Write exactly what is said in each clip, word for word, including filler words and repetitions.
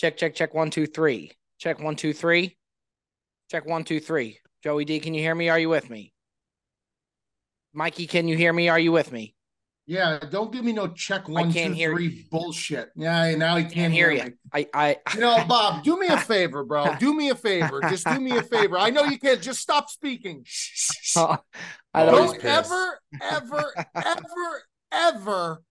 Check, check, check. One, two, three. Check one, two, three. Check one, two, three. Joey D, can you hear me? Are you with me? Mikey, can you hear me? Are you with me? Yeah, don't give me no check one, I can't two, hear three you. bullshit. Yeah, now he can't, Can't hear, hear me. you. I, I, You know, Bob, do me a favor, bro. Do me a favor. Just do me a favor. I know you can't. Just stop speaking. Shh, shh, shh. Oh, I Don't don't. ever, ever, ever, ever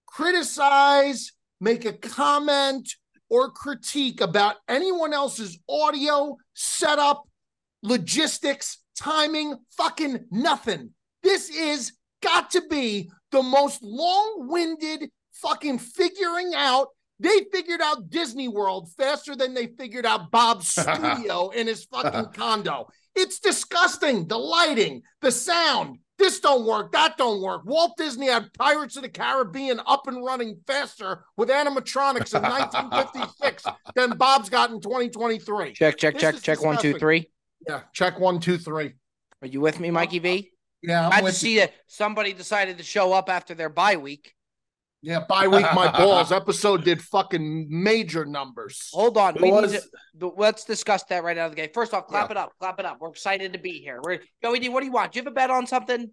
criticize, make a comment, or critique about anyone else's audio, setup, logistics, timing, fucking nothing. This is got to be the most long-winded fucking figuring out. They figured out Disney World faster than they figured out Bob's studio in his fucking condo. It's disgusting. The lighting, the sound. This don't work. That don't work. Walt Disney had Pirates of the Caribbean up and running faster with animatronics in nineteen fifty-six than Bob's got in twenty twenty-three. Check, check, This check, is check. One, two, disgusting. three. Yeah, check one, two, three. Are you with me, Mikey V? Yeah, I'm Glad to with see you. that somebody decided to show up after their bye week. Yeah, bye week my balls. Episode did fucking major numbers. Hold on. It We was- need to, let's discuss that right out of the gate. First off, clap Yeah. it up. Clap it up. We're excited to be here. We're Joey D, what do you want? Do you have a bet on something?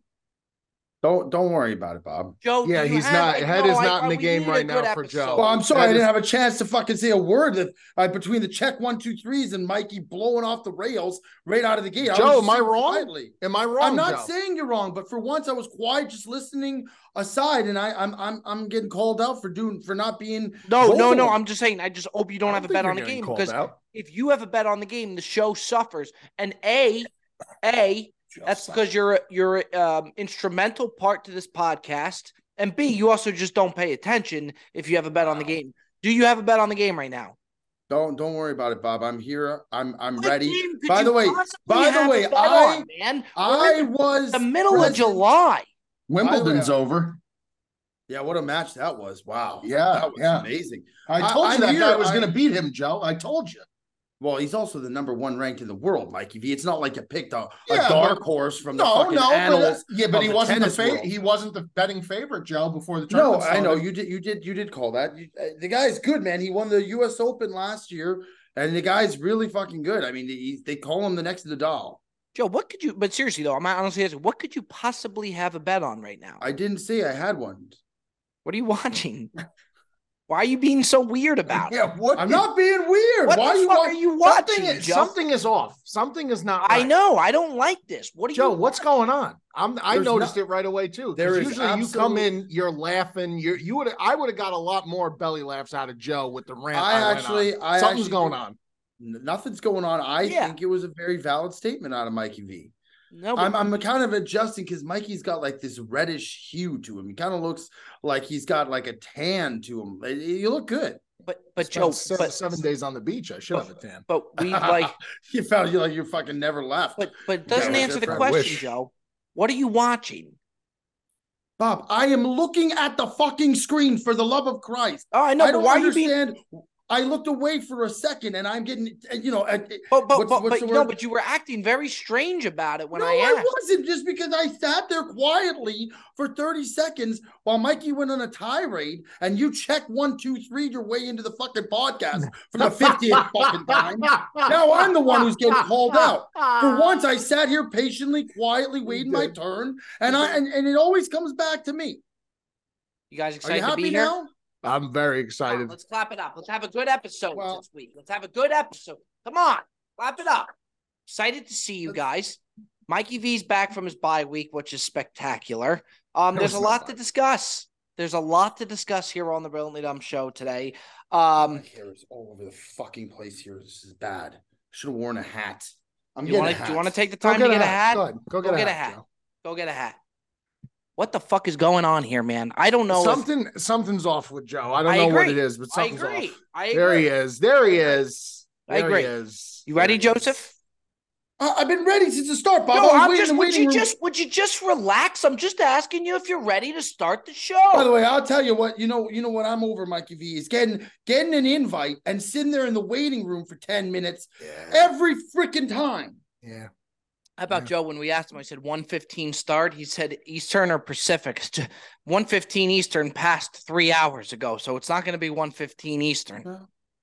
Don't don't worry about it, Bob. Joe, do Yeah, you he's have- not- I head know, is I- not in we the game need a right good now for episode. Joe. Well, I'm sorry, That I didn't is- have a chance to fucking say a word that uh, between the check one, two, threes and Mikey blowing off the rails right out of the gate. I Joe, was am I sitting wrong? quietly. Am I wrong? I'm not Joe? saying you're wrong, but for once I was quiet, just listening aside, and I, I'm I'm I'm getting called out for doing for not being. No, no, no. vocal. I'm just saying. I just hope you don't I have a think bet you're on the getting game called because out. if you have a bet on the game, the show suffers. And a, a, that's because you're a- you're a, um, instrumental part to this podcast. And B, you also just don't pay attention if you have a bet on the game. Do you have a bet on the game right now? Don't don't worry about it, Bob. I'm here. I'm I'm What ready. game could By you the way, possibly by the have way, a bet I on, man. I We're in was the middle of present- July. Wimbledon's By the way, over. Yeah, what a match that was! Wow. Yeah, that was yeah. amazing. I I- told you I'm that here. guy was I- going to beat him, Joe. I told you. Well, he's also the number one ranked in the world, Mikey V. It's not like you picked a, a Yeah, dark but- horse from the No, fucking no, but, uh, annals. yeah, but of he the wasn't the tennis fa- world. he wasn't the betting favorite, Joe, before the No, tournament I know started. you did. You did. You did call that. You, uh, the guy's good, man. He won the U S Open last year, and the guy's really fucking good. I mean, he, they call him the next Nadal. Joe, what could you, but seriously though, I'm honestly asking, what could you possibly have a bet on right now? I didn't say I had one. What are you watching? Why are you being so weird about it? Yeah, what? I'm not being weird. What Why the you fuck wa- are you Something watching, is, Joe? something is off. Something is not I right. know. I don't like this. What are Joe, you? what's going on? I'm. I There's noticed no- it right away too. There Because is usually you come absolute- in, you're laughing. You you would. I would have got a lot more belly laughs out of Joe with the rant. I I, went actually- on. I something's actually going think- on. N- Nothing's going on. I Yeah. think it was a very valid statement out of Mikey V. No, but I'm I'm kind of adjusting because Mikey's got like this reddish hue to him. He kind of looks like he's got like a tan to him. Uh, You look good. but but Spent Joe, seven, but seven days on the beach. I should have a tan. but we like, You felt you like you fucking never left. but but it doesn't Yeah, answer the different. question, Wish. Joe. What are you watching? Bob, I am looking at the fucking screen for the love of Christ. Oh, I know. I but don't why are you being? understand. I looked away for a second and I'm getting, you know, uh, But but What's- but, what's but the no, word? but you were acting very strange about it when no, I I, asked. wasn't just because I sat there quietly for thirty seconds while Mikey went on a tirade and you check one, two, three your way into the fucking podcast for the fiftieth fucking time. Now I'm the one who's getting called out. For once, I sat here patiently, quietly waiting my did. turn, and I and, and it always comes back to me. You guys Are excited you to happy be here? now? I'm very Come on, excited. let's clap it up. Let's have a good episode Well- this week. Let's have a good episode. Come on, clap it up. Excited to see you guys. Mikey V's back from his bye week, which is spectacular. Um, No, there's a it's not lot to bad. discuss. There's a lot to discuss here on the Brilliantly Dumb Show today. My Um, hair is all over the fucking place here. This is bad. Should have worn a hat. I'm you getting want a to? hat. Do you want to take the Go time to get get a hat? Go, ahead. Go get, Go a, get a hat. hat. Joe. Go get a hat. What the fuck is going on here, man? I don't know. if- Something something's off with Joe. I don't I know what agree. it is, but I something's agree. off. I agree. There he is. There he is. I There agree. He is. You ready, There he is. Joseph? Uh, I've been ready since the start, Bob. No, I was I'm waiting just. in the Would waiting you room. just? Would you just relax? I'm just asking you if you're ready to start the show. By the way, I'll tell you what. You know, you know what I'm over, Mikey V, is getting getting an invite and sitting there in the waiting room for ten minutes Yeah. every freaking time. Yeah. How about Yeah. Joe? When we asked him, I said one fifteen start. He said Eastern or Pacific. one fifteen Eastern passed three hours ago, so it's not going to be one fifteen Eastern.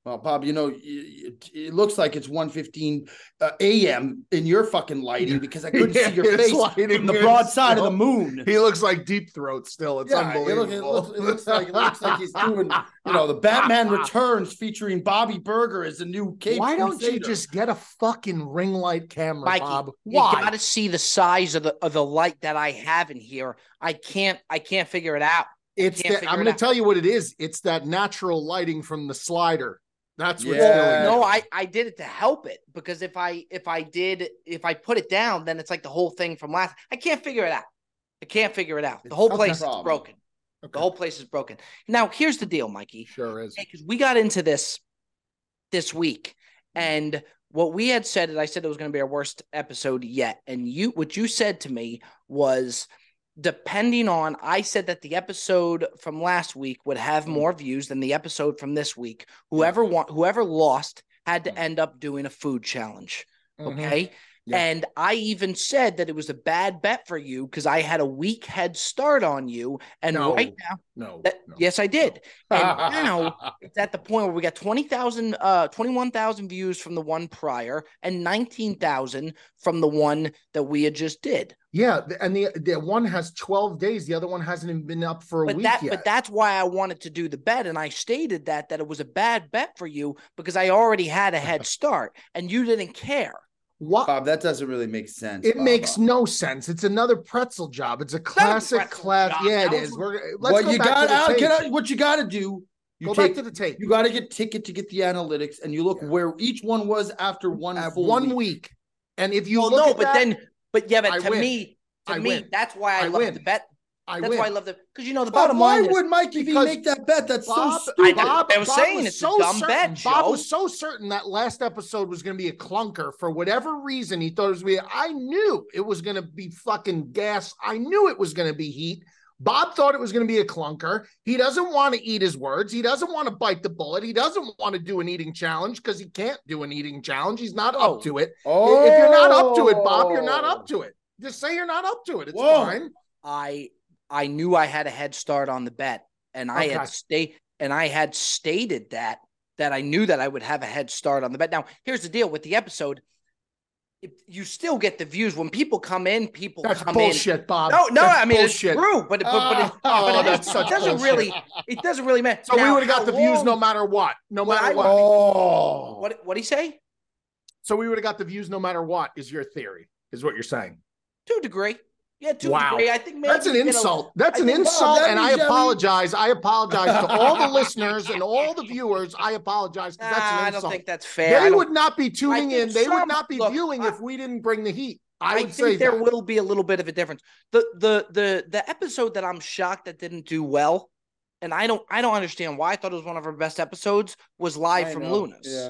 Well, Bob, you know, it, it looks like it's one fifteen uh, a m in your fucking lighting because I couldn't Yeah, see your his face lighting from the is broad side of the so- moon. He looks like Deep Throat still. It's Yeah, it, look, unbelievable. it, looks, it looks like it looks like he's doing, you know, the Batman Returns featuring Bobby Berger as the new Cape Why don't you Crusader. just get a fucking ring light camera, Mikey, Bob? you Why? got to see the size of the of the light that I have in here. I can't I can't figure it out. It's can't that figure I'm it going to out. tell you what it is. It's that natural lighting from the slider. That's what's Yeah. doing it. No, I, I did it to help it because if I if I did if I put it down, then it's like the whole thing from last. I can't figure it out. I can't figure it out. The whole It's place no is problem. broken. Okay. The whole place is broken. Now, here's the deal, Mikey. Sure is. Because we got into this this week, and what we had said, and I said it was going to be our worst episode yet. And you, what you said to me was, depending on, I said that the episode from last week would have more views than the episode from this week. Whoever won, whoever lost had to end up doing a food challenge. Mhm. Okay. Yeah. And I even said that it was a bad bet for you because I had a week head start on you. And No. right now, No. that, no. yes, I did. And now it's at the point where we got twenty thousand, uh, twenty-one thousand views from the one prior and nineteen thousand from the one that we had just did. Yeah, th- and the the one has twelve days. The other one hasn't even been up for a But week that, yet. but that's why I wanted to do the bet, and I stated that that it was a bad bet for you because I already had a head start, and you didn't care. What? Bob, that doesn't really make sense. It Bob. makes no sense. It's another pretzel job. It's a classic pretzel class. job. Yeah, it That is. was- We're let's What go you back got to the out? tape. Get out. What you got to do? You Go take, back to the tape. You got to get ticket to get the analytics, and you look Yeah. where each one was after one At full one week. week. And if you Well, look no, at but that, then, but yeah, but I to win. me, to I me, win. that's why I, I love win. the bet. I That's win. why I love the because you know the Bob, bottom why line is would Mikey V because make that bet? That's Bob, so stupid. Bob, I was Bob saying was it's a so dumb certain. bet, Bob Joe. was so certain that last episode was going to be a clunker for whatever reason. He thought it was going to be. I knew it was going to be fucking gas. I knew it was going to be heat. Bob thought it was going to be a clunker. He doesn't want to eat his words. He doesn't want to bite the bullet. He doesn't want to do an eating challenge because he can't do an eating challenge. He's not Oh. up to it. Oh, If you're not up to it, Bob, you're not up to it. Just say you're not up to it. It's Whoa. fine. I I knew I had a head start on the bet, and I Okay. had state and I had stated that that I knew that I would have a head start on the bet. Now, here's the deal with the episode: if you still get the views when people come in. People That's come bullshit, Bob. in. No, no, That's I mean bullshit. it's true, but but, but, it, Oh, but it, that's is- such it doesn't bullshit. really it doesn't really matter. So we Now, would have got how the views long- no matter what. No Well, matter I- what. Oh, What what do you say? So we would have got the views no matter what, is your theory, is what you're saying. To a degree, yeah, to Wow. a degree. I think maybe That's an you know, insult. That's I an think- insult, that and I means that we- apologize. I apologize to all the listeners and all the viewers. I apologize Nah, because that's I an don't insult. think that's fair. I They don't- would not be tuning think in. They would some- not be look, viewing I- if we didn't bring the heat. I, I would think say there that. will be a little bit of a difference. The the the the episode that I'm shocked that didn't do well, and I don't I don't understand why. I thought it was one of our best episodes. Was live I from know. Lunas. Yeah,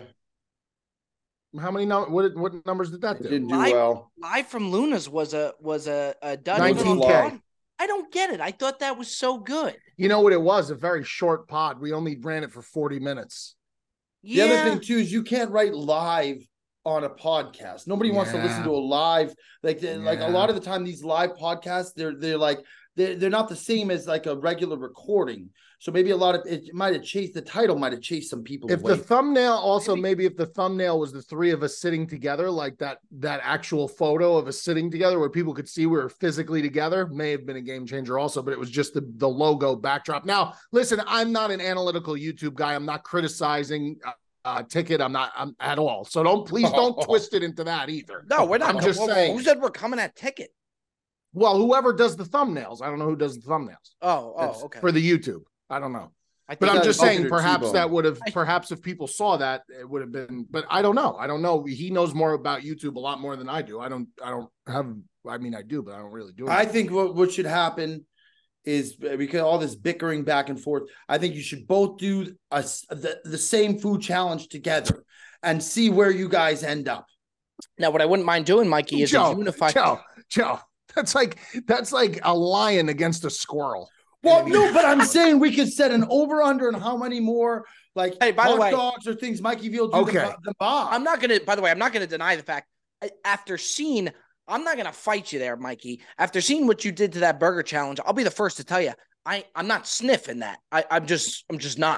How many num- what what numbers did that it do? didn't do Live- well. Live from Lunas was a was a, a dud. nineteen K. Even on- I don't get it. I thought that was so good. You know what it was? A very short pod. We only ran it for forty minutes. The Yeah. other thing too is you can't write live on a podcast. Nobody wants to listen Yeah. to a live like the- like a Yeah. lot of the time these live podcasts they're they're like they're, they're not the same as like a regular recording. So maybe a lot of it might have chased the title might have chased some people If away. the thumbnail also Maybe- maybe if the thumbnail was the three of us sitting together, like that that actual photo of us sitting together where people could see we were physically together, may have been a game changer also, but it was just the, the logo backdrop. Now, listen, I'm not an analytical YouTube guy. I'm not criticizing uh, uh ticket. I'm not I'm at all. So don't please don't twist it into that either. No, we're not. I'm just Whoa, whoa, saying. Who said we're coming at ticket? Well, whoever does the thumbnails, I don't know who does the thumbnails. Oh, That's oh, okay. For the YouTube. I don't know. I But think I'm that just is saying, Vulcan or perhaps T-Bone. that would have, I- perhaps if people saw that, it would have been. But I don't know. I don't know. He knows more about YouTube a lot more than I do. I don't. I don't have. I mean, I do, but I don't really do it. I think what, what should happen is because all this bickering back and forth, I think you should both do a, s- the, the same food challenge together and see where you guys end up. now what I wouldn't mind doing, Mikey, is Joe, a unified. Joe, Joe. That's like that's like a lion against a squirrel. Well, no, but I'm saying we could set an over under on how many more like Hey, by the hot way- dogs or things Mikey V will do Okay. than, than Bob. I'm not gonna. By the way, I'm not gonna deny the fact. I- After seeing, I'm not gonna fight you there, Mikey. After seeing what you did to that burger challenge, I'll be the first to tell you, I I'm not sniffing that. I I'm just I'm just not.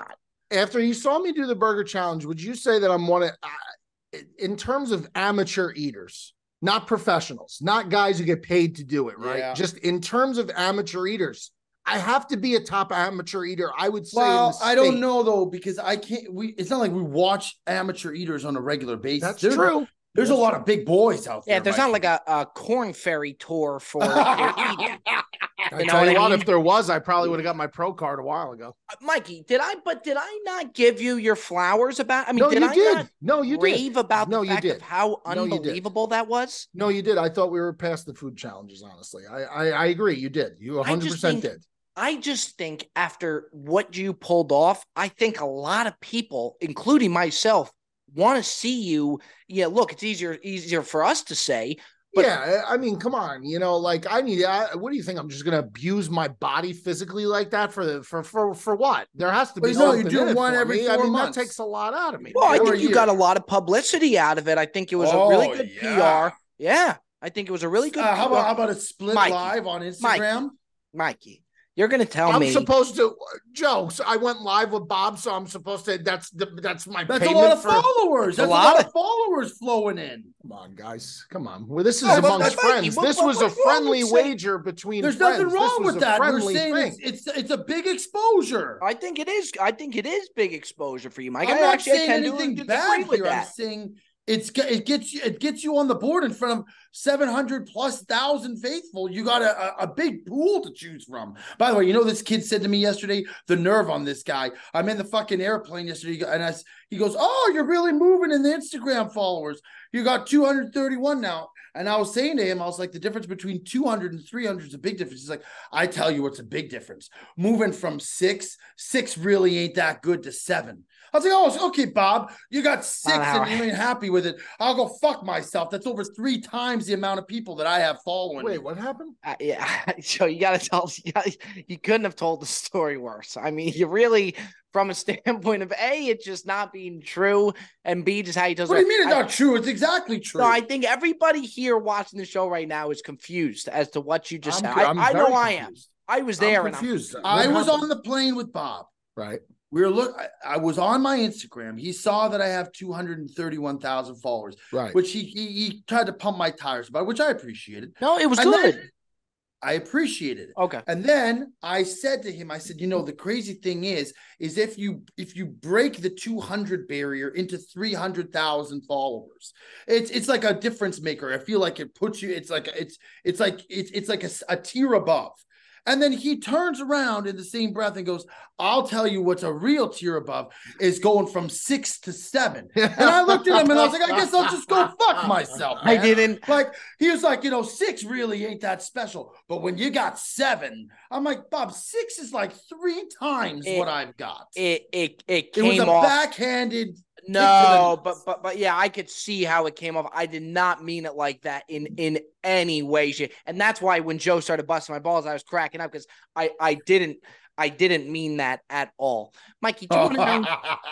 After you saw me do the burger challenge, would you say that I'm one of, uh, in terms of amateur eaters, not professionals, not guys who get paid to do it, right? Yeah. Just in terms of amateur eaters, I have to be a top amateur eater, I would say. Well, I don't state. know though, because I can't. We it's not like we watch amateur eaters on a regular basis. That's There- true. There's That's a lot true. of big boys out there. Yeah, there's not like a, a corn ferry tour for, for eating. I You know tell what you I what, mean? if there was, I probably would have got my pro card a while ago. Uh, Mikey, did I? But did I not give you your flowers about? I mean, No, did you I did. not No, you did. rave about No, the you fact did. of how No, you did. unbelievable that was? No, you did. I thought we were past the food challenges, honestly. I I, I agree. You did. You I just one hundred percent think- did. I just think after what you pulled off, I think a lot of people, including myself, want to see you. Yeah, look, it's easier easier for us to say. But- yeah, I mean, come on, you know, like I need. I, what do you think? I'm just gonna abuse my body physically like that for the for for for what? There has to be But no, you something do in it one for every me. I four mean, months. that takes a lot out of me. Well, I Or a think you year. got a lot of publicity out of it. I think it was a really Oh, good P yeah. R. Yeah, I think it was a really good Uh, how P R. about how about a split Mikey. live on Instagram? Mikey, you're going to tell I'm me. supposed to, Joe. So I went live with Bob, so I'm supposed to. That's the that's my That's a payment lot of for. followers. a That's a lot lot of- of followers flowing in. Come on, guys. Come on. Well, this is No, but amongst that's Mikey. friends. What- This what- was a what's wrong with friendly saying- wager between There's friends. nothing This wrong was with a that. We're friendly saying thing. it's, it's it's a big exposure. I think it is. I think it is big exposure for you, Mike. I'm I not actually saying tend to anything disagree bad with here. I'm that. saying it's it gets you it gets you on the board in front of seven hundred plus thousand faithful. You got a, a, a big pool to choose from. By the way, you know this kid said to me yesterday, the nerve on this guy. I'm in the fucking airplane yesterday, and I, he goes, "Oh, you're really moving in the Instagram followers. You got two hundred thirty-one now." And I was saying to him, I was like, the difference between two hundred and three hundred is a big difference. He's like, I tell you what's a big difference. Moving from six, six really ain't that good to seven. I was like, oh, okay, Bob, you got six Wow. and you ain't happy with it. I'll go fuck myself. That's over three times the amount of people that I have following. Wait, me. what happened? Uh, yeah, so you got to tell. You, gotta, you couldn't have told the story worse. I mean, you really, from a standpoint of A, it's just not being true, and B, just how he does. What do you mean it's I- not true? It's exactly true. No, I think everybody here watching the show right now is confused as to what you just I'm, said. I, I'm I know very I am. confused. I was I'm there, and I'm confused. I What was happened? on the plane with Bob. right. We were look. I, I was on my Instagram. He saw that I have two hundred thirty-one thousand followers, Right. which he, he he tried to pump my tires about, which I appreciated. no, it was And good. then I appreciated it. Okay. And then I said to him, I said, you know, the crazy thing is, is if you if you break the two hundred barrier into three hundred thousand followers, it's it's like a difference maker. I feel like it puts you. It's like it's it's like it's it's like a, a tier above. And then he turns around in the same breath and goes, I'll tell you what's a real tier above is going from six to seven. And I looked at him and I was like, I guess I'll just go fuck myself. I man. didn't. Like, he was like, you know, six really ain't that special. But when you got seven, I'm like, Bob, six is like three times It- what I've got. It it it It came was a off. backhanded. No, the but nuts. but but yeah, I could see how it came off. I did not mean it like that in in any way, shape. And that's why when Joe started busting my balls, I was cracking up because I I didn't I didn't mean that at all. Mikey, do you want to know?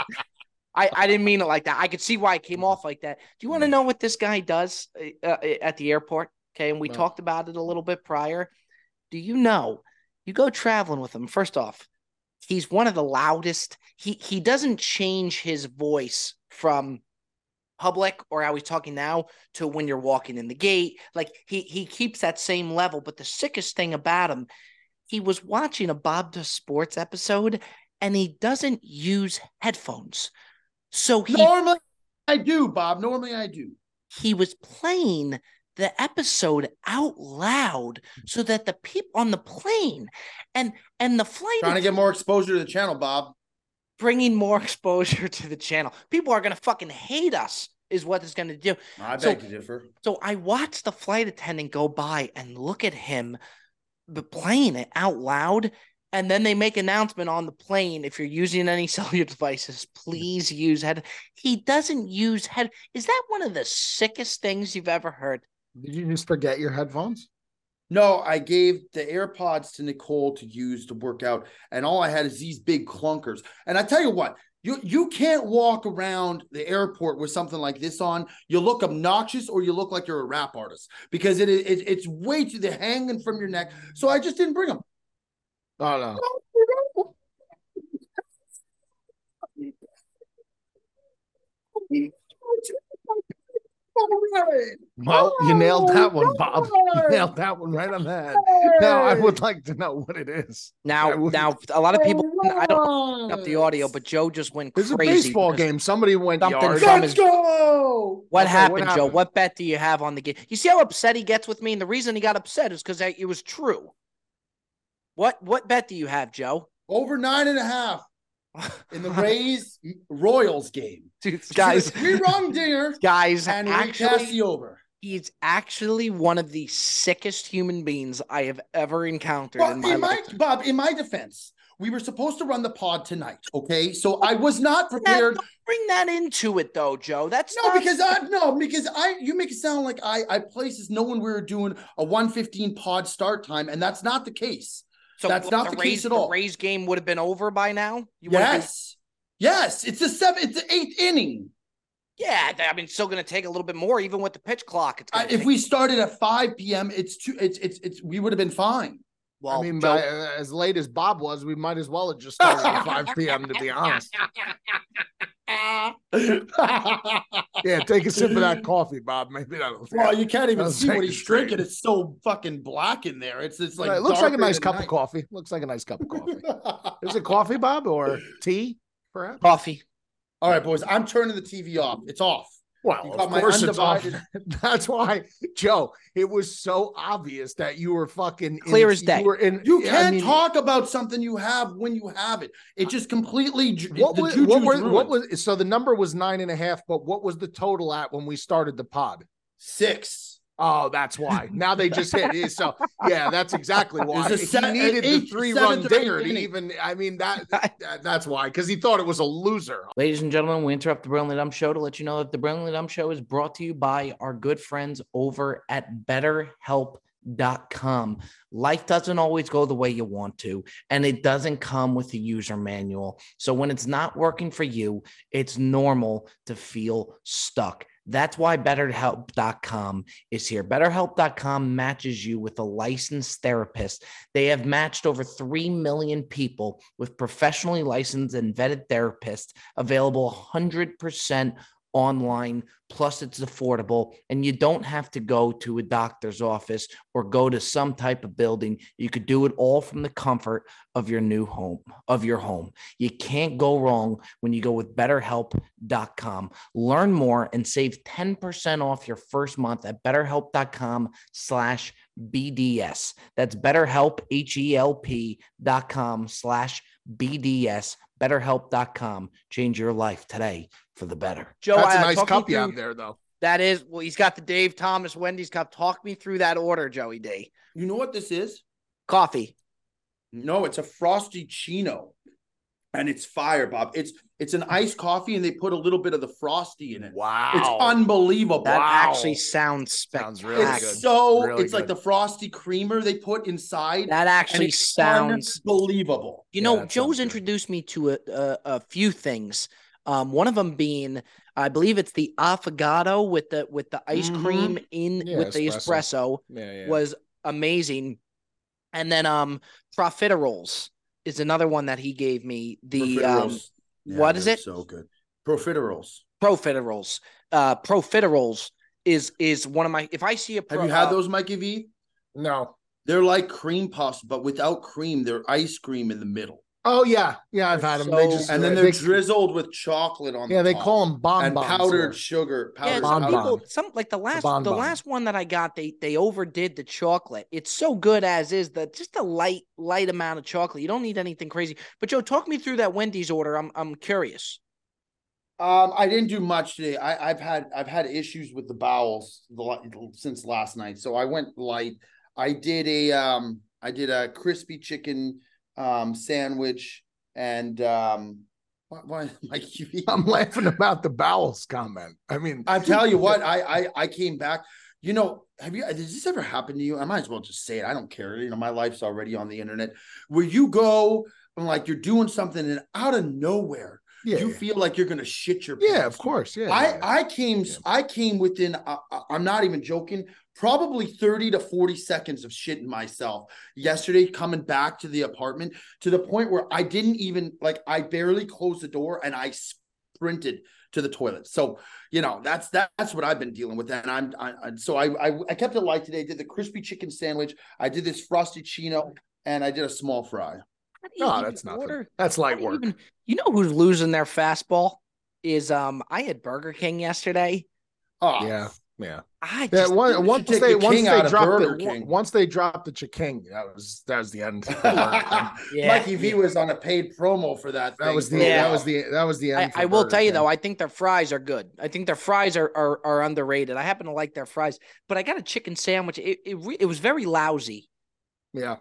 I I didn't mean it like that. I could see why it came off like that. Do you want to know what this guy does uh, uh, at the airport? Okay, and we No. talked about it a little bit prior. Do you know? You go traveling with him. First off, he's one of the loudest. He he doesn't change his voice from public or how he's talking now to when you're walking in the gate. Like he he keeps that same level. But the sickest thing about him, he was watching a Bob Does Sports episode and he doesn't use headphones. So he Normally I do, Bob. Normally I do. he was playing the episode out loud so that the people on the plane and and the flight Trying to get more exposure to the channel, Bob. bringing more exposure to the channel. People are going to fucking hate us is what it's going to do. I So- beg to differ. So I watched the flight attendant go by and look at him b- playing it out loud. And then they make announcement on the plane. If you're using any cellular devices, please use head. He doesn't use head. Is that one of the sickest things you've ever heard? Did you just forget your headphones? No, I gave the AirPods to Nicole to use to work out, and all I had is these big clunkers. And I tell you what, you you can't walk around the airport with something like this on. You look obnoxious, or you look like you're a rap artist because it, it it's way too they're hanging from your neck. So I just didn't bring them. Oh no. Well, you nailed that one, Bob. You nailed that one right on the head. Now, I would like to know what it is. Now, now, a lot of people, I don't know the audio, but Joe just went It's a crazy. baseball game. Somebody went something yard. from Let's his- go. What Okay, happened, what Joe? happened? What bet do you have on the game? You see how upset he gets with me? And the reason he got upset is because it was true. What what bet do you have, Joe? Over nine and a half in the Rays Royals game. Dude, guys, We wrong dinger. guys, And we cast actually, the over. he's actually one of the sickest human beings I have ever encountered Well, in my in my life. Bob, in my defense, we were supposed to run the pod tonight. Okay, so I was not Yeah, prepared. don't bring that into it, though, Joe. That's No, not- because I no, because I you make it sound like I I places knowing we were doing a one fifteen pod start time, and that's not the case. so that's what, not the the Rays, case at all. The Rays game would have been over by now. You would've been- Yes, yes, it's the seventh, it's the eighth inning. yeah, I mean, it's still going to take a little bit more, even with the pitch clock. It's I, gonna if take- we started at five p.m., it's too. It's it's it's. We would have been fine. well, I mean, Joe, by, uh, as late as Bob was, we might as well have just started at five p.m. to be honest. Yeah, take a sip of that coffee, Bob. Maybe that'll. Well, you can't even That'll see take what it he's straight. drinking. It's so fucking black in there. It's it's like it looks like a darker nice than cup night. of coffee. Looks like a nice cup of coffee. Is it coffee, Bob, or tea? Perhaps. coffee. All right, boys. I'm turning the T V off. It's off. Well, You of got my course it's off. undivided- That's why, Joe. It was so obvious that you were fucking Clear in, as day. You were in. You I can't mean, talk about something you have when you have it. It just completely. ju- What the was juju's what, were, ruined. what was so the number was nine and a half, but what was the total at when we started the pod? six? Oh, that's why. Now they just hit it. So yeah, that's exactly why. a He se- needed the eight- three seventh run or dinger eighth to inning. even. I mean that, that that's why, because he thought it was a loser. Ladies and gentlemen, we interrupt the Brilliantly Dumb Show to let you know that the Brilliantly Dumb Show is brought to you by our good friends over at better help dot com. Life doesn't always go the way you want to, and it doesn't come with a user manual. So when it's not working for you, it's normal to feel stuck. That's why better help dot com is here. better help dot com matches you with a licensed therapist. They have matched over three million people with professionally licensed and vetted therapists, available one hundred percent online, plus it's affordable, and you don't have to go to a doctor's office or go to some type of building. You could do it all from the comfort of your new home, of your home. You can't go wrong when you go with better help dot com. Learn more and save ten percent off your first month at better help dot com slash B D S. That's BetterHelp, H E L P dot com slash B D S. better help dot com. Change your life today for the better. Joe, That's a uh, nice talk me cup you through- have there, though. That is, well, he's got the Dave Thomas Wendy's cup. Talk me through that order, Joey D. You know what this is? Coffee. No, it's a frosty chino, and it's fire, Bob. It's it's an iced coffee, and they put a little bit of the frosty in it. Wow, It's unbelievable. That Wow. actually sounds Sounds spectacular. really it's good. so Really it's like good. the frosty creamer they put inside. That and actually it's sounds. unbelievable. You Yeah, know, that Joe's sounds good. introduced me to a, a a few things. Um, one of them being, I believe it's the affogato with the with the ice Mhm. cream in Yeah, with the espresso. espresso Yeah, yeah. was amazing. And then um, profiteroles is another one that he gave me. The um, Profiteroles. Yeah, what is they're it? So good. Profiteroles. profiteroles. Uh, profiteroles is is one of my. If I see a, pro, Have you had uh, those, Mikey V? no. They're like cream puffs, but without cream. They're ice cream in the middle, Oh yeah, yeah. I've had them. They So- just and then they, they're drizzled with chocolate on. yeah. the They top. call them bonbons and powdered here. sugar. Yeah, Powdered some Bon sugar. people, bon. some like the last, bon the bon. last one that I got, they they overdid the chocolate. It's so good as is, the just a light, light amount of chocolate. You don't need anything crazy. But Joe, talk me through that Wendy's order. I'm I'm curious. Um, I didn't do much today. I, I've had I've had issues with the bowels the, la- since last night, so I went light. I did a um I did a crispy chicken um sandwich and um why, why Mike you I'm laughing about the bowels comment. I mean, I'm telling you what, I I I came back. You know, have you does this ever happen to you? I might as well just say it. I don't care. You know, my life's already on the internet. Where you go and like you're doing something and out of nowhere yeah, you yeah. feel like you're gonna shit your Yeah, pants. of course. Yeah, I yeah. I came Yeah. I came within uh, uh, I'm not even joking, probably thirty to forty seconds of shitting myself yesterday coming back to the apartment, to the point where I didn't even like I barely closed the door and I sprinted to the toilet. So, you know, that's that's what I've been dealing with. And I'm I, I, so I, I I kept it light today. I did the crispy chicken sandwich. I did this frosted chino, and I did a small fry. No, that's nothing. Order? That's light work. Even, you know who's losing their fastball is um I had Burger King yesterday. Oh yeah, yeah. I just, yeah, one, once they the once they dropped it, once they dropped the Chiking, that was that was the end. yeah. Mikey V was on a paid promo for that. That thing. was the yeah. that was the that was the end. I, I will tell you though, I think their fries are good. I think their fries are are, are underrated. I happen to like their fries, but I got a chicken sandwich. It it, it was very lousy. Yeah.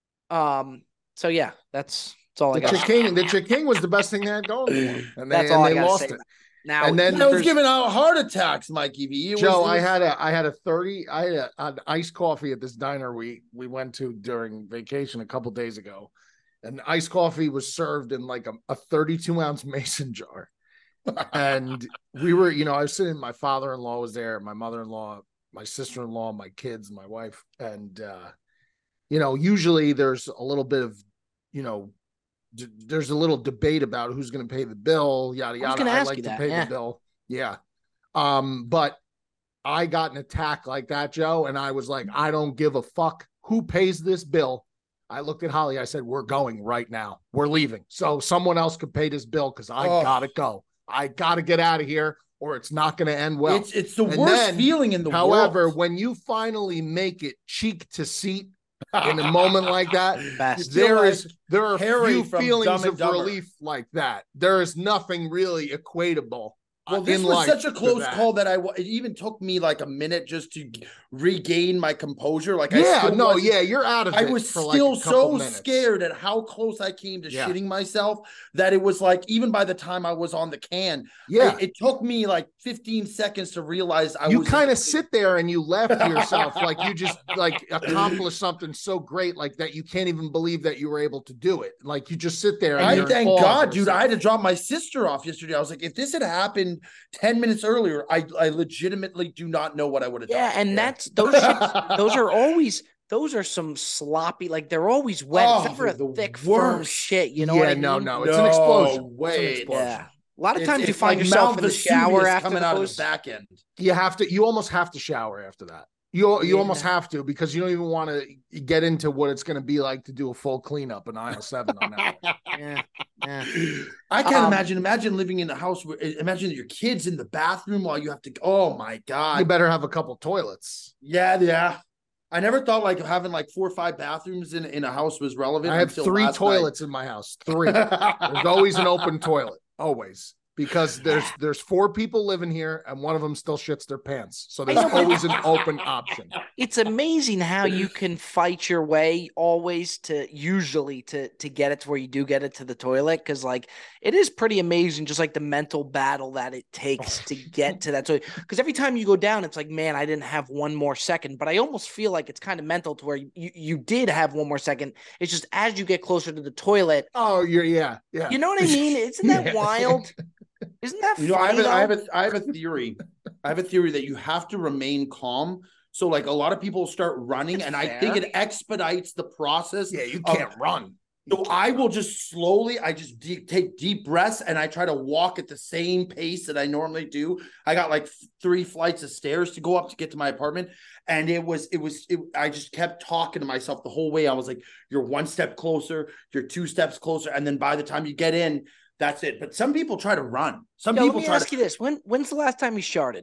Um. So yeah, that's that's all the I got. Chiking, the Chiking was the best thing they had going, and they, that's and all they I lost say. it. Now, and then I was giving out heart attacks, Mikey V. It Joe, was, I had a I had a thirty. I had a, an iced coffee at this diner we we went to during vacation a couple days ago, and iced coffee was served in like a, a thirty-two ounce mason jar, and we were, you know, I was sitting. My father-in-law was there, my mother-in-law, my sister-in-law, my kids, my wife, and uh, you know, usually there's a little bit of, you know. D- there's a little debate about who's going to pay the bill, yada yada. I, I like to that. pay yeah. the bill, yeah. Um, but I got an attack like that, Joe, and I was like, I don't give a fuck who pays this bill. I looked at Holly. I said, "We're going right now. We're leaving. So someone else could pay this bill because I oh. gotta go. I gotta get out of here, or it's not going to end well." It's it's the and worst then, feeling in the however, world. when you finally make it cheek to seat. In a moment like that, Best. there like is there are Harry few from feelings Dumb and of Dumber. relief like that. There is nothing really equatable. Well, this in was life such a close that. call that I it even took me like a minute just to regain my composure. Like, yeah, I still no, wasn't- yeah, you're out of it. I was for still like a couple so minutes. scared at how close I came to Yeah. shitting myself that it was like, even by the time I was on the can, Yeah, I, it took me like fifteen seconds to realize I you was kind of sit there and you laugh to yourself like you just like accomplished something so great like that you can't even believe that you were able to do it. Like you just sit there. And I you're in thank awe of God, dude. yourself. I had to drop my sister off yesterday. I was like, if this had happened ten minutes earlier, I, I legitimately do not know what I would have Yeah, done. and that's those shits, those are always those are some sloppy, like they're always wet. Oh, it's never a the thick, firm worst. shit. You know yeah, what I no, mean? no, it's No an explosion. way. It's an explosion. Yeah. A lot of It's- times you it's find like yourself Mount in the shower Vesuvius after coming out of those. the back end. You have to. You almost have to shower after that. You you Yeah. almost have to because you don't even want to get into what it's going to be like to do a full cleanup in aisle seven on that. Yeah, yeah. I can't Um, imagine. Imagine living in a house where imagine your kids in the bathroom while you have to. Oh my You God. better have a couple toilets. Yeah, yeah. I never thought like having like four or five bathrooms in, in a house was relevant. I have until three last toilets in my house. Three. There's always an open toilet. Always. Because there's there's four people living here and one of them still shits their pants. So there's always an open option. It's amazing how you can fight your way always to usually to to get it to where you do get it to the toilet. Cause like it is pretty amazing, just like the mental battle that it takes to get to that toilet. Cause every time you go down, it's like, man, I didn't have one more second. But I almost feel like it's kind of mental to where you, you, you did have one more second. It's just as you get closer to the toilet. Oh, you're yeah, yeah. You know what I mean? Isn't that Yeah. wild? Isn't that You know, I funny? have a, I have though? a I have a theory. I have a theory that you have to remain calm. So like a lot of people start running, That's and I think fair. it expedites the process. Yeah, you of- can't run. So I will just slowly, I just deep, take deep breaths and I try to walk at the same pace that I normally do. I got like three flights of stairs to go up to get to my apartment. And it was, it was, it, I just kept talking to myself the whole way. I was like, you're one step closer, you're two steps closer. And then by the time you get in, that's it. But some people try to run. Some Yo, people let me try ask to, you this. When when's the last time you sharded?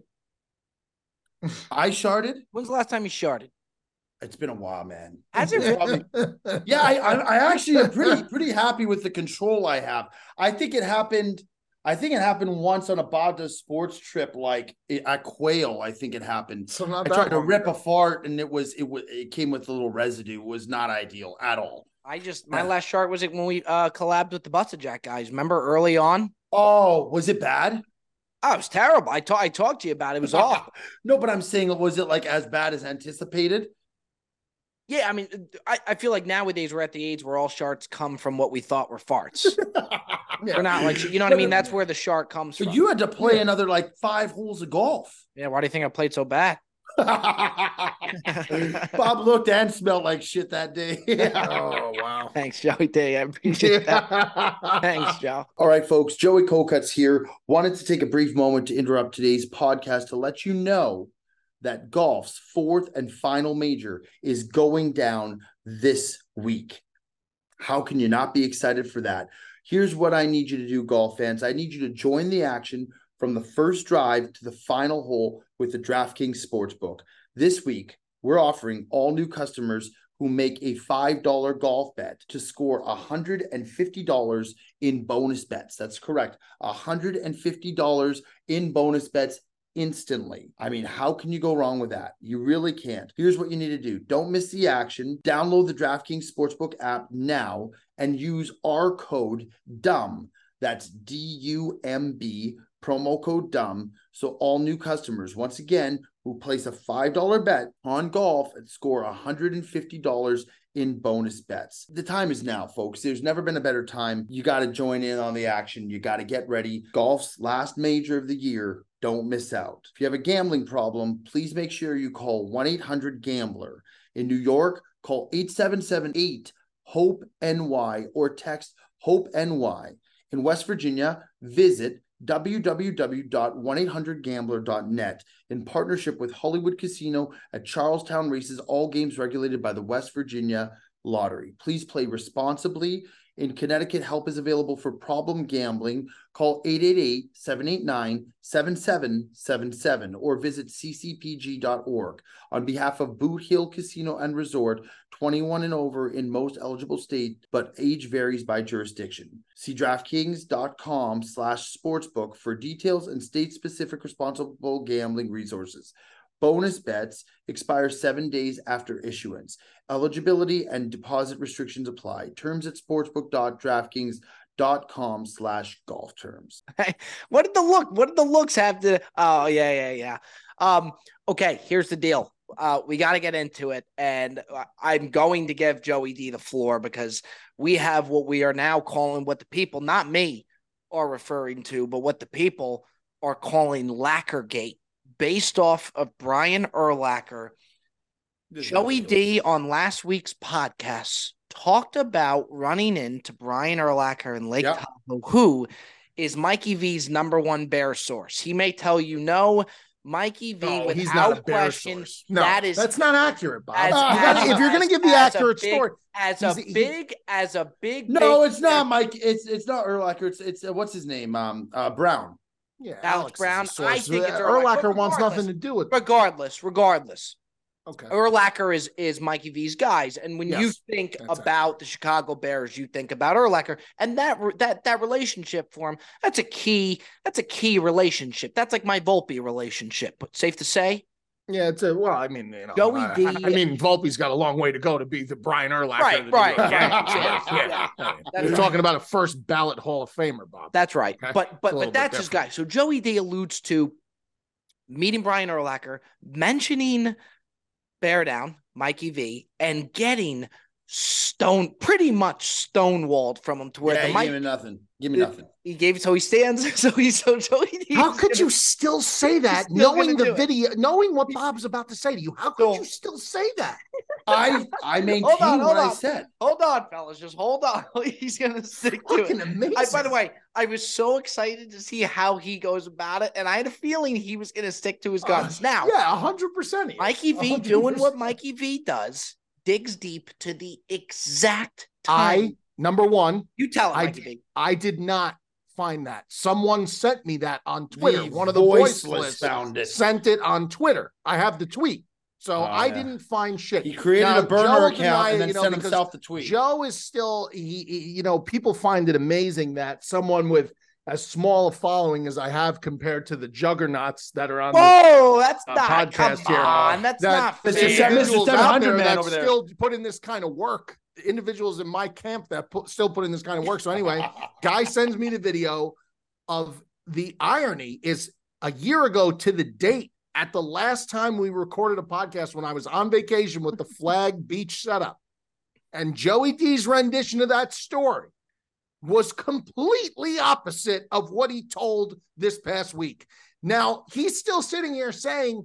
I sharded. When's the last time you sharded? It's been a while, man. Has it Probably- Yeah, I, I, I actually am pretty, pretty happy with the control I have. I think it happened. I think it happened once on a Bada sports trip, like at Quail. I think it happened. So not I that tried to long rip ago. a fart, and it was it was it came with a little residue. It was not ideal at all. I just my Yeah. last shard was it when we uh collabed with the Busted Jack guys. Remember early on? Oh, was it bad? Oh, it was terrible. I ta- I talked to you about it. It was awful. No, but I'm saying, was it like as bad as anticipated? Yeah, I mean, I, I feel like nowadays we're at the age where all sharks come from what we thought were farts. Yeah. We're not like, you know what I mean? That's where the shark comes So from. you had to play Yeah. another like five holes of golf. Yeah, why do you think I played so bad? Bob looked and smelled like shit that day. Oh, wow. Thanks, Joey D. I appreciate that. Thanks, Joe. All right, folks. Joey Kolkutz here. Wanted to take a brief moment to interrupt today's podcast to let you know that golf's fourth and final major is going down this week. How can you not be excited for that? Here's what I need you to do, golf fans. I need you to join the action from the first drive to the final hole with the DraftKings Sportsbook. This week, we're offering all new customers who make a five dollar golf bet to score one hundred fifty dollars in bonus bets. That's correct. one hundred fifty dollars in bonus bets instantly. I mean, how can you go wrong with that? You really can't. Here's what you need to do. Don't miss the action. Download the DraftKings Sportsbook app now and use our code DUMB. That's D U M B, promo code DUMB. So all new customers, once again, who place a five dollar bet on golf and score one hundred fifty dollars in bonus bets. The time is now, folks. There's never been a better time. You got to join in on the action. You got to get ready. Golf's last major of the year. Don't miss out. If you have a gambling problem, please make sure you call one eight hundred gambler. In New York, call eight seven seven eight HOPE N Y or text HOPE N Y. In West Virginia, visit w w w dot one eight hundred gambler dot net in partnership with Hollywood Casino at Charlestown Races, all games regulated by the West Virginia Lottery. Please play responsibly. In Connecticut, help is available for problem gambling. Call eight eight eight, seven eight nine, seven seven seven seven or visit c c p g dot org. On behalf of Boot Hill Casino and Resort, twenty-one and over in most eligible states, but age varies by jurisdiction. See DraftKings.com slash sportsbook for details and state-specific responsible gambling resources. Bonus bets expire seven days after issuance. Eligibility and deposit restrictions apply. Terms at sportsbook dot draftkings dot com slash golf terms. What did the look? What did the looks have to? Oh yeah, yeah, yeah. Um. Okay. Here's the deal. Uh, we got to get into it, and I'm going to give Joey D the floor because we have what we are now calling, what the people, not me, are referring to, but what the people are calling Lacquergate, based off of Brian Urlacher. Joey D on last week's podcast talked about running into Brian Urlacher in Lake yep. Tahoe, who is Mikey V's number one bear source. He may tell you no, Mikey V, no, without he's not a question, no, that is that's not accurate, Bob. As, you as, gotta, if you're going to give the accurate big, story, as a he, big, as a big, no, big, it's not Mike. It's it's not Urlacher. It's it's uh, what's his name? Um, uh, Brown. Yeah, Alex, Alex Brown. I think it's Urlacher wants nothing to do with it. Regardless, regardless. Okay. Urlacher is is Mikey V's guys, and when yes, you think about it. the Chicago Bears, you think about Urlacher, and that that that relationship for him. That's a key. That's a key relationship. That's like my Volpe relationship. But safe to say. Yeah, it's a well. I mean, you know, Joey I, D. I, I mean, Volpe's got a long way to go to be the Brian Urlacher. Right, right, right. Yeah, yeah. yeah. You're right. talking about a first ballot Hall of Famer, Bob. That's right. Okay? But but but that's his guy. different. So Joey D alludes to meeting Brian Urlacher, mentioning Bear Down, Mikey V, and getting stone pretty much stonewalled from him to where yeah, the mic give me nothing. Give me nothing. He gave so he stands. So he's so Joey D. How could you still say that, knowing the video, it. knowing what Bob's about to say to you? How could so, you still say that? I I maintain hold on, hold what on. I said. Hold on, fellas, just hold on. He's gonna stick to Fucking it. Amazing. I, by the way, I was so excited to see how he goes about it, and I had a feeling he was gonna stick to his guns. Uh, now, yeah, a hundred percent. Mikey V one hundred percent doing what Mikey V does, digs deep to the exact time. I number one, you tell him, I, Mikey V. I did not find that. Someone sent me that on Twitter. The one of the voiceless found it. Sent it on Twitter. I have the tweet. So oh, I yeah. didn't find shit. He created now, a burner Joe account and, I, and then you know, sent himself the tweet. Joe is still, he, he, you know, people find it amazing that someone with as small a following as I have compared to the juggernauts that are on Whoa, the that's uh, not, podcast come here. On, that's that, not that fair. individuals out there that over there. still put in this kind of work. Individuals in my camp that put, still put in this kind of work. So anyway, guy sends me the video of the irony is a year ago to the date at the last time we recorded a podcast when I was on vacation with the Flag Beach setup. And Joey D's rendition of that story was completely opposite of what he told this past week. Now, he's still sitting here saying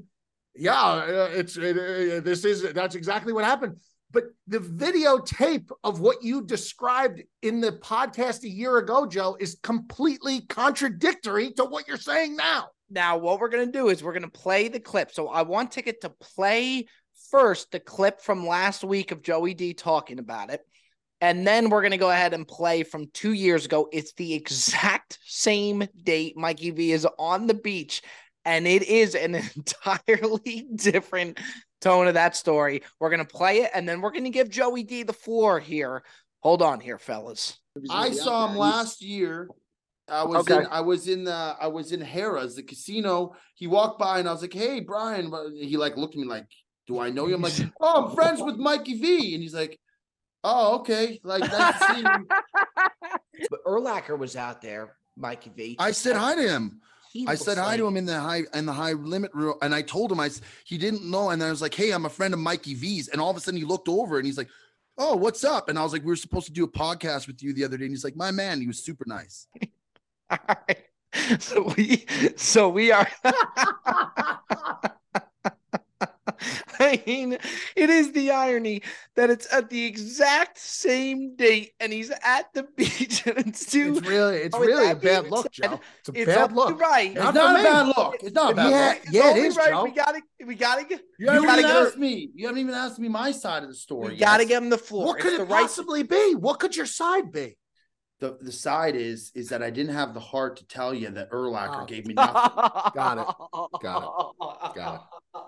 Yeah, uh, it's it, uh, this is that's exactly what happened. But the videotape of what you described in the podcast a year ago, Joe, is completely contradictory to what you're saying now. Now, what we're going to do is we're going to play the clip. So I want Ticket to play first the clip from last week of Joey D talking about it. And then we're going to go ahead and play from two years ago. It's the exact same date Mikey V is on the beach. And it is an entirely different tone of that story. We're going to play it, and then we're going to give Joey D the floor here. Hold on here, fellas. I saw him last year. I was Okay. in I was in the I was in Harrah's, the casino. He walked by and I was like, "Hey, Brian." He like looked at me like, "Do I know you?" I'm like, "Oh, I'm friends with Mikey V." And he's like, "Oh, okay." Like, nice to see you. But Urlacher was out there, Mikey V. I said hi to him. He I looks said hi to like- him in the high in the high limit room, and I told him I s- he didn't know, and I was like, "Hey, I'm a friend of Mikey V's," and all of a sudden he looked over and he's like, "Oh, what's up?" And I was like, "We were supposed to do a podcast with you the other day," and he's like, "My man," he was super nice. All right. So we, so we are. I mean, it is the irony that it's at the exact same date, and he's at the beach, and it's two. It's really, it's Oh, with really a that being bad look, said, Joe. It's a It's bad only look. right. It's Not not for a me. bad look. It's not a bad Yeah, look. It's yeah, it only is, right. Joe. We gotta, we gotta get. You haven't gotta even get- asked me. You haven't even asked me my side of the story. We gotta yet. give him the floor. What could It's it the right- possibly be? What could your side be? The the side is is that I didn't have the heart to tell you that Urlacher Oh. gave me nothing. Got it. Got it. Got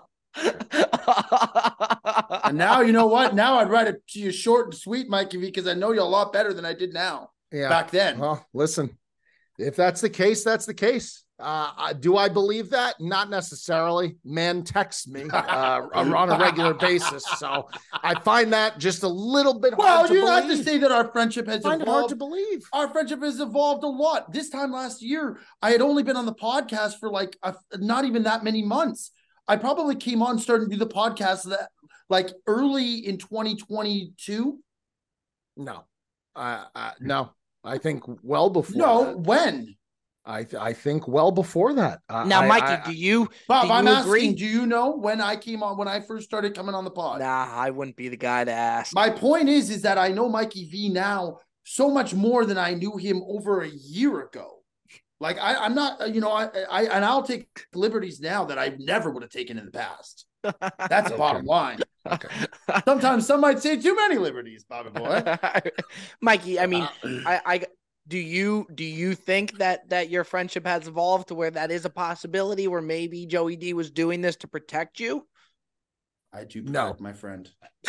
And now you know what? Now I'd write it to you short and sweet, Mikey V, because I know you a lot better than I did now. Yeah. Back then. Well, listen, if that's the case, that's the case. Uh, I- do I believe that? Not necessarily. Man texts me uh, on a regular basis, so I find that just a little bit Well, hard to you believe. have to say that our friendship has I find it hard to evolved. believe. Our friendship has evolved a lot. This time last year, I had only been on the podcast for like a, not even that many months. I probably came on, started to do the podcast that like early in twenty twenty-two. No, uh, uh, no. I think well before. No, that. when? I th- I think well before that. Uh, Now, I- Mikey, I- do you? Bob, do I'm you asking, agree? do you know when I came on, when I first started coming on the pod? Nah, I wouldn't be the guy to ask. My point is, is that I know Mikey V now so much more than I knew him over a year ago. Like I, I'm not, you know, I, I, and I'll take liberties now that I never would have taken in the past. That's the bottom line. Okay. Sometimes some might say too many liberties, Bobby boy. Mikey, I mean, Uh, I, I do you do you think that that your friendship has evolved to where that is a possibility, where maybe Joey D was doing this to protect you? I do No. protect my friend.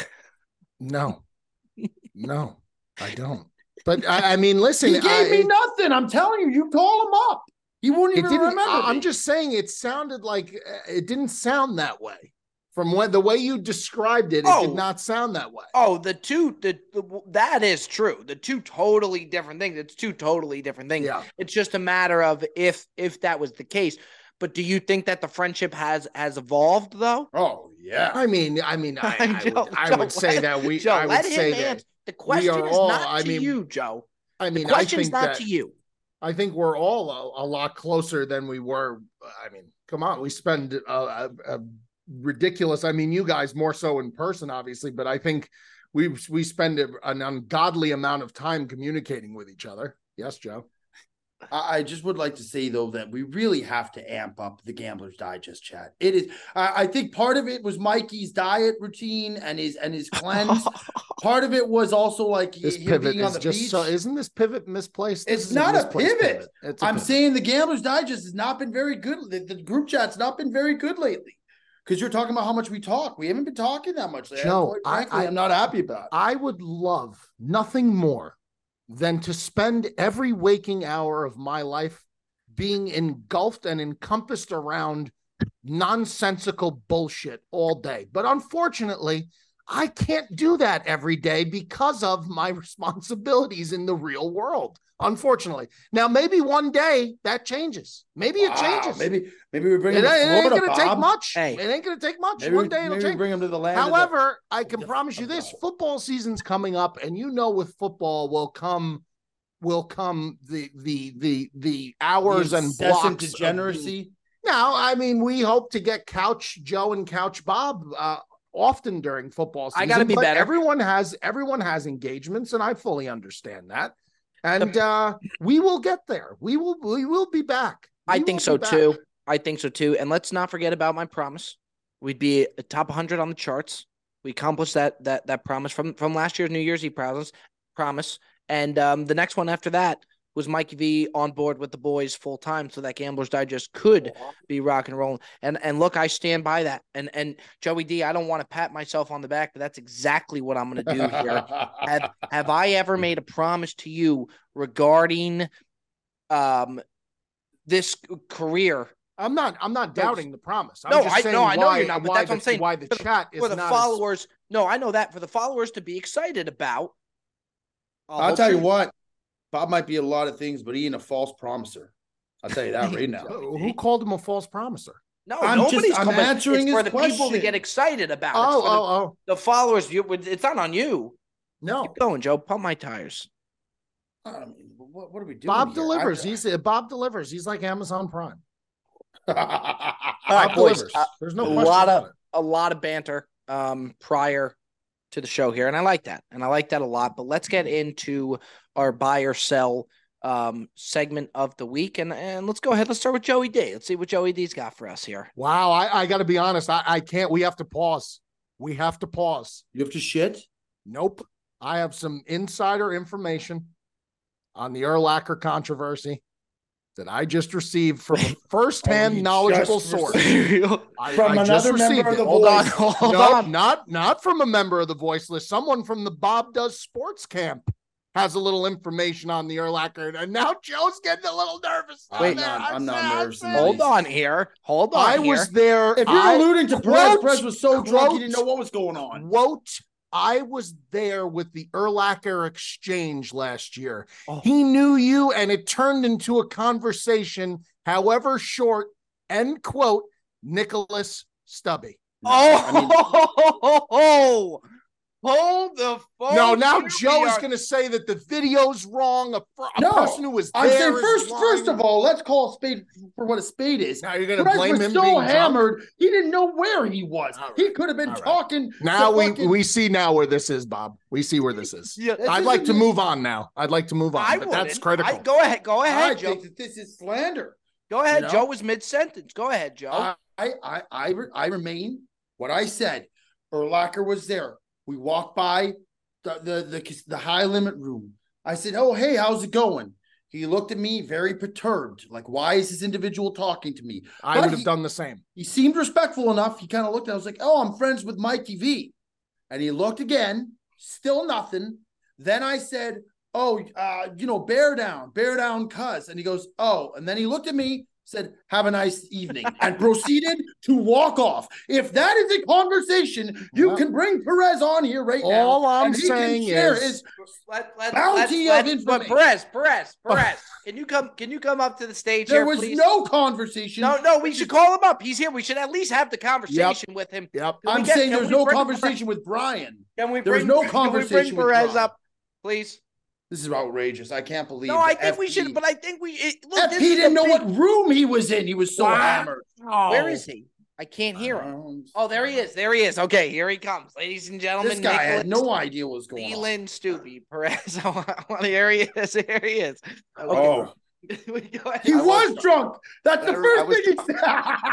No, no, I don't. But I, I mean, listen, He gave I, me nothing. I'm telling you. You call him up. He won't it even didn't. remember. I- I'm me. just saying, it sounded like uh, it didn't sound that way. From when the way you described it, it Oh. did not sound that way. Oh, the two, the, the that is true. The two totally different things. It's two totally different things. Yeah. It's just a matter of if if that was the case. But do you think that the friendship has has evolved though? Oh yeah. I mean, I mean, I, I, Joe, would, I Joe, would say let- that we. Joe, I would let say him that. answer. The question are is all- not I to mean, you, Joe. I The mean, I question's think not that to you. I think we're all a, a lot closer than we were. I mean, come on, we spend a, a, a ridiculous. I mean, you guys more so in person, obviously, but I think we we spend an ungodly amount of time communicating with each other. Yes, Joe. I I just would like to say though that we really have to amp up the Gambler's Digest chat. It is. I, I think part of it was Mikey's diet routine and his and his cleanse. Part of it was also like This him pivot being on is the just beach. so. Isn't this pivot misplaced? This It's is not a misplaced pivot. It's a I'm pivot. saying the Gambler's Digest has not been very good. The, the group chat's not been very good lately. Because you're talking about how much we talk. We haven't been talking that much lately. Joe, Quite frankly, I- I- I'm not happy about it. I would love nothing more than to spend every waking hour of my life being engulfed and encompassed around nonsensical bullshit all day. But unfortunately, I can't do that every day because of my responsibilities in the real world. Unfortunately. Now, maybe one day that changes. Maybe it Wow, changes. Maybe maybe we bring it him to ain't, it ain't Florida, gonna take Bob. much. Hey. It ain't gonna take much. Maybe, One we- day it'll maybe we change. bring him to the land. of the- However, I can the- promise you of this: the- football season's coming up, and you know, with football will come, will come the the the the hours The and incessant blocks of degeneracy. being- No, I mean, we hope to get Couch Joe and Couch Bob uh, often during football season. I gotta be but better. Everyone has everyone has engagements, and I fully understand that. And uh, we will get there. We will we will be back. We I think so too. I think so too. And let's not forget about my promise. We'd be a top one hundred on the charts. We accomplished that that that promise from from last year's New Year's Eve promise. Promise. And um, the next one after that was Mikey V on board with the boys full time, so that Gamblers Digest could be rock and rolling. And and look, I stand by that. And and Joey D, I don't want to pat myself on the back, but that's exactly what I'm going to do here. have Have I ever made a promise to you regarding um this career? I'm not. I'm not doubting the promise. I'm no, just I saying know. I know why, you're not. But that's the, what I'm saying. Why the for chat the, is for the not followers? As... No, I know that for the followers to be excited about. I'll, I'll tell you what. Bob might be a lot of things, but he ain't a false promiser. I'll tell you that right now. Who called him a false promiser? No, I'm nobody's just, I'm coming. answering it's for his the question. people to get excited about. Oh, it's for oh, the, oh. the followers. You, it's not on you. No. Keep going, Joe. Pump my tires. I mean, what, what are we doing? Bob here? delivers. I, He's uh, Bob delivers. He's like Amazon Prime. All Bob right, boys. delivers. Uh, There's no a question lot about of it. a lot of banter um, prior to the show here, and I like that, and I like that a lot. But let's get into our buy or sell um, segment of the week, and and let's go ahead. Let's start with Joey D. Let's see what Joey D's got for us here. Wow, I, I got to be honest. I, I can't. We have to pause. We have to pause. You have to shit? Nope. I have some insider information on the Urlacher controversy that I just received from a firsthand Oh, you knowledgeable just source. I, from I just another member received of it. the Hold voice. on, hold no, on. not not from a member of the Voice List. Someone from the Bob Does Sports Camp has a little information on the Urlacher, and now Joe's getting a little nervous. Wait, there. I'm not- I'm not sad, nervous in sad. the Hold least. on here. Hold on I here. was there. If you're I, alluding to Perez, quote, Perez was so drunk he didn't quote, know what was going on. Quote, I was there with the Urlacher exchange last year. Oh. He knew you, and it turned into a conversation, however short, end quote, Nicholas Stubby. Oh, I mean, oh, hold the phone. No, now Here Joe we is are. going to say that the video's wrong. A, fr- a No, person who was there I'm saying is first, lying. first of all, let's call a spade for what a spade is. Now you're going to Perez blame was him so being drunk? hammered, he didn't know where he was. All right. He could have been All right. talking. Now to we fucking- we see now where this is, Bob. We see where this is. Yeah, This I'd like to isn't- move on now. I'd like to move on, I but wouldn't. that's critical. I, go ahead. Go ahead, I Joe. think that this is slander. Go ahead. you know? Joe was mid sentence. Go ahead, Joe. I, I, I, I, re- I remain what I said. Urlacher was there. We walked by the, the the the high limit room. I said, "Oh, hey, how's it going?" He looked at me very perturbed, like, "Why is this individual talking to me?" I But would have he- done the same. He seemed respectful enough. He kind of looked at. I was like, "Oh, I'm friends with Mikey V," and he looked again. Still nothing. Then I said, "Oh, uh, you know, bear down, bear down, cuz," and he goes, "Oh," and then he looked at me. Said, "Have a nice evening," and proceeded to walk off. If that is a conversation, you Well, can bring Perez on here right now. all I'm and he can saying share is- his- Let, let, bounty let, of let, but information. Perez, Perez, Perez, can you come? Can you come up to the stage there here, was please? no conversation. no, no. We should call him up. He's here. We should at least have the conversation with him. Yep. Can we I'm get- saying can there's we no bring conversation with Brian. Can we There was bring? no can we bring conversation with Perez Brian. up, please? This is outrageous. I can't believe. No, I that think we F P should. But I think we. It, look, F this P is didn't the know big- what room he was in. He was so Wow. hammered. Where is he? I can't hear him. Um, Oh, there he is. There he is. Okay, here he comes, ladies and gentlemen. This guy had Nicholas no idea what was going on. Thielen Stubby Perez. Well, here he is. Here he is. Okay. Oh, We go ahead. he I was, was drunk. That's I the re- first I was thing he said.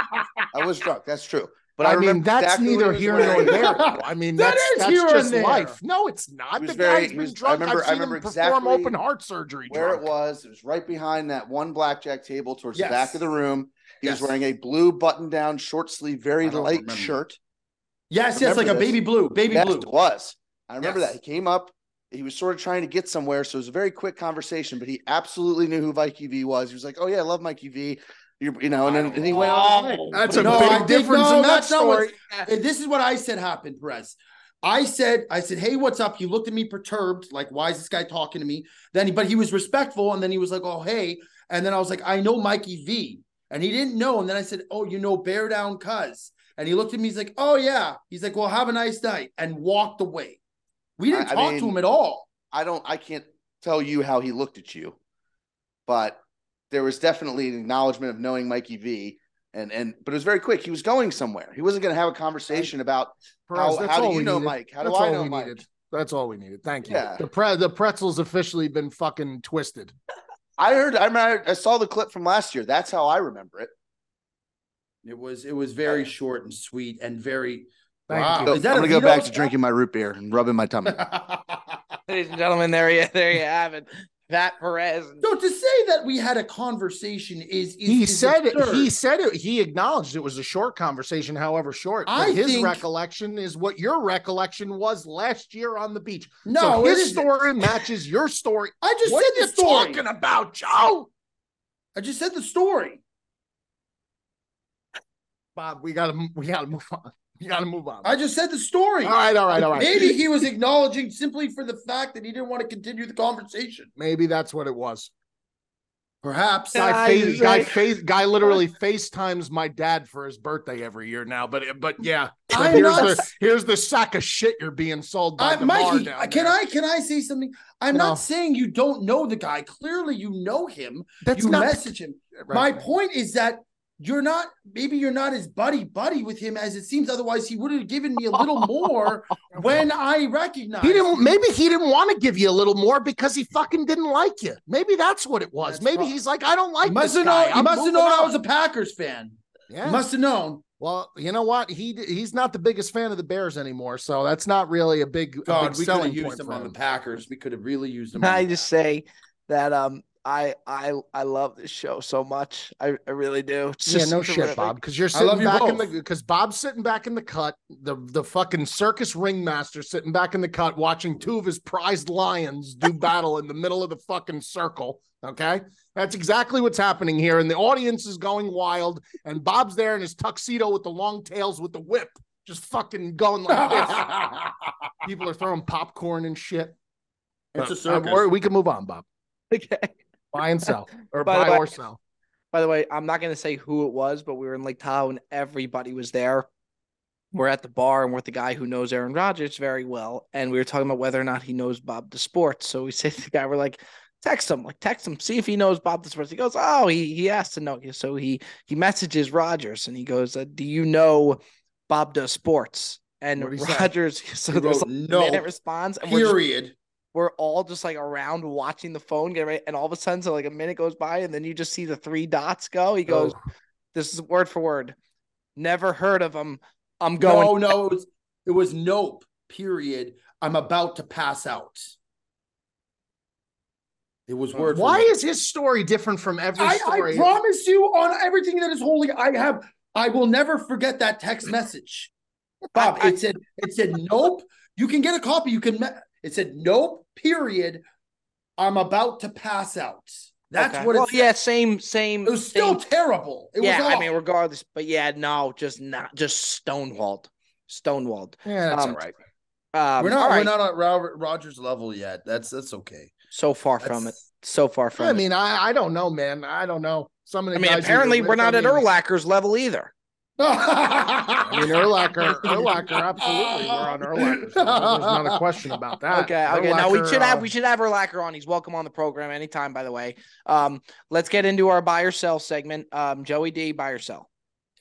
I was drunk. That's true. But I, I, mean, remember that's exactly what neither he was here nor wearing. there. though. I mean, That that's, is that's here just and there. life. No, it's not. He The was very- guy's he been was- I drunk. remember- I've I seen remember him perform exactly open heart surgery Where drunk. it was, it was right behind that one blackjack table towards Yes. the back of the room. He Yes. was wearing a blue button-down, short sleeve, very I don't light remember. shirt. Yes, yes, like a Remember this? baby blue, baby Yes, blue. it was. I remember Yes. that. He came up. He was sort of trying to get somewhere, so it was a very quick conversation. But he absolutely knew who Mikey V was. He was like, "Oh yeah, I love Mikey V." You, you know, and then and he went on. his way. That's a No, big I think- difference no, in that that's not what- story. And this is what I said happened, Perez. I said, I said, "Hey, what's up?" He looked at me perturbed, like, "Why is this guy talking to me?" Then, he, but he was respectful, and then he was like, "Oh, hey," and then I was like, "I know Mikey V," and he didn't know, and then I said, "Oh, you know, bear down, cuz," and he looked at me, he's like, "Oh yeah," he's like, "Well, have a nice night," and walked away. We didn't I- I talk mean- to him at all. I don't. I can't tell you how he looked at you, but there was definitely an acknowledgement of knowing Mikey V. And and but it was very quick. He was going somewhere. He wasn't going to have a conversation about Perez, how, that's how all do you we know needed. Mike? How That's do I all know we Mike? needed. That's all we needed. Thank you. Yeah. The pre the pretzel's officially been fucking twisted. I heard. I remember. I saw the clip from last year. That's how I remember it. It was it was very short and sweet and very. Thank wow. you. So Is that I'm a gonna go veto back to shot? drinking my root beer and rubbing my tummy. Ladies and gentlemen, there you there you have it. Pat Perez. So to say that we had a conversation is, is He is said it. absurd. He said it. He acknowledged it was a short conversation, however short. But I his think- recollection is what your recollection was last year on the beach. No, so it his isn't. story matches your story. I just What said are you the story. talking about, Joe? I just said the story. Bob, we gotta we gotta move on. We gotta move on. I just said the story. all right, all right, all right. Maybe he was acknowledging simply for the fact that he didn't want to continue the conversation. Maybe that's what it was. Perhaps. Yeah. Guy, I- face, guy, I- face, guy literally FaceTimes my dad for his birthday every year now. But but yeah, but I'm here's not- the here's the sack of shit you're being sold by I, the bar Mikey, down can there. I can I say something? I'm No. not saying you don't know the guy. Clearly, you know him. That's you not message him. right. My point is that you're not. Maybe you're not as buddy buddy with him as it seems. Otherwise, he would have given me a little more when I recognized. He didn't. him. Maybe he didn't want to give you a little more because he fucking didn't like you. Maybe that's what it was. That's maybe prob- he's like, I don't like He must this have guy. known. He I'm must have moving known I on. was a Packers fan. Yeah. He must have known. Well, you know what? He he's not the biggest fan of the Bears anymore, so that's not really a big, a God, big we could have selling used point him for on him. the Packers. We could have really used him. I on the just say that um I I I love this show so much. I, I really do. It's Yeah, just no shit, terrific. Bob. Because you're I sitting love you back in both. the because Bob's sitting back in the cut. The the fucking circus ringmaster sitting back in the cut, watching two of his prized lions do battle in the middle of the fucking circle. Okay, that's exactly what's happening here, and the audience is going wild. And Bob's there in his tuxedo with the long tails with the whip, just fucking going like this. People are throwing popcorn and shit. It's a But, circus. uh, we can move on, Bob. Okay. Buy and sell, or By the buy way- or sell. By the way, I'm not going to say who it was, but we were in Lake Tahoe and everybody was there. We're at the bar and we're with the guy who knows Aaron Rodgers very well. And we were talking about whether or not he knows Bob the Sports. So we say to the guy, we're like, text him, like text him, see if he knows Bob the Sports. He goes, oh, he he has to know you. So he he messages Rodgers and he goes, uh, do you know Bob the Sports? And What'd he say? Rodgers, so He there's wrote, like a "No, minute response. And we're just Period. we're all just like around watching the phone get ready, and all of a sudden, so like a minute goes by, and then you just see the three dots go. He goes, Oh. "This is word for word. Never heard of him. I'm going." No, no, it was it was nope. Period. I'm about to pass out. It was word. for Why word. is his story different from every I, story? I promise you on everything that is holy, I have. I will never forget that text message, Bob. I- I- it said it said nope. You can get a copy. You can. Me- it said nope. Period. I'm about to pass out. That's Okay. what Well, it said. yeah, same, same. It was still same- terrible. It yeah, was I awful. mean, regardless, but yeah, no, just not, just stonewalled, stonewalled. Yeah, that's Um, all right. Um, we're not. all We're right. not at Robert Rogers level yet. That's that's okay. so far from it. That's- So far from I it. mean, I, I don't know, man. I don't know. Some of the I mean, guys apparently you're we're with, not I at mean, Urlacher's level either. I mean, Urlacher, Urlacher, absolutely. We're on Urlacher. So there's not a question about that. Okay, okay. Now we Urlacher, should have uh, we should have Urlacher on. He's welcome on the program anytime, by the way. Um, let's get into our buy or sell segment. Um, Joey D, buy or sell.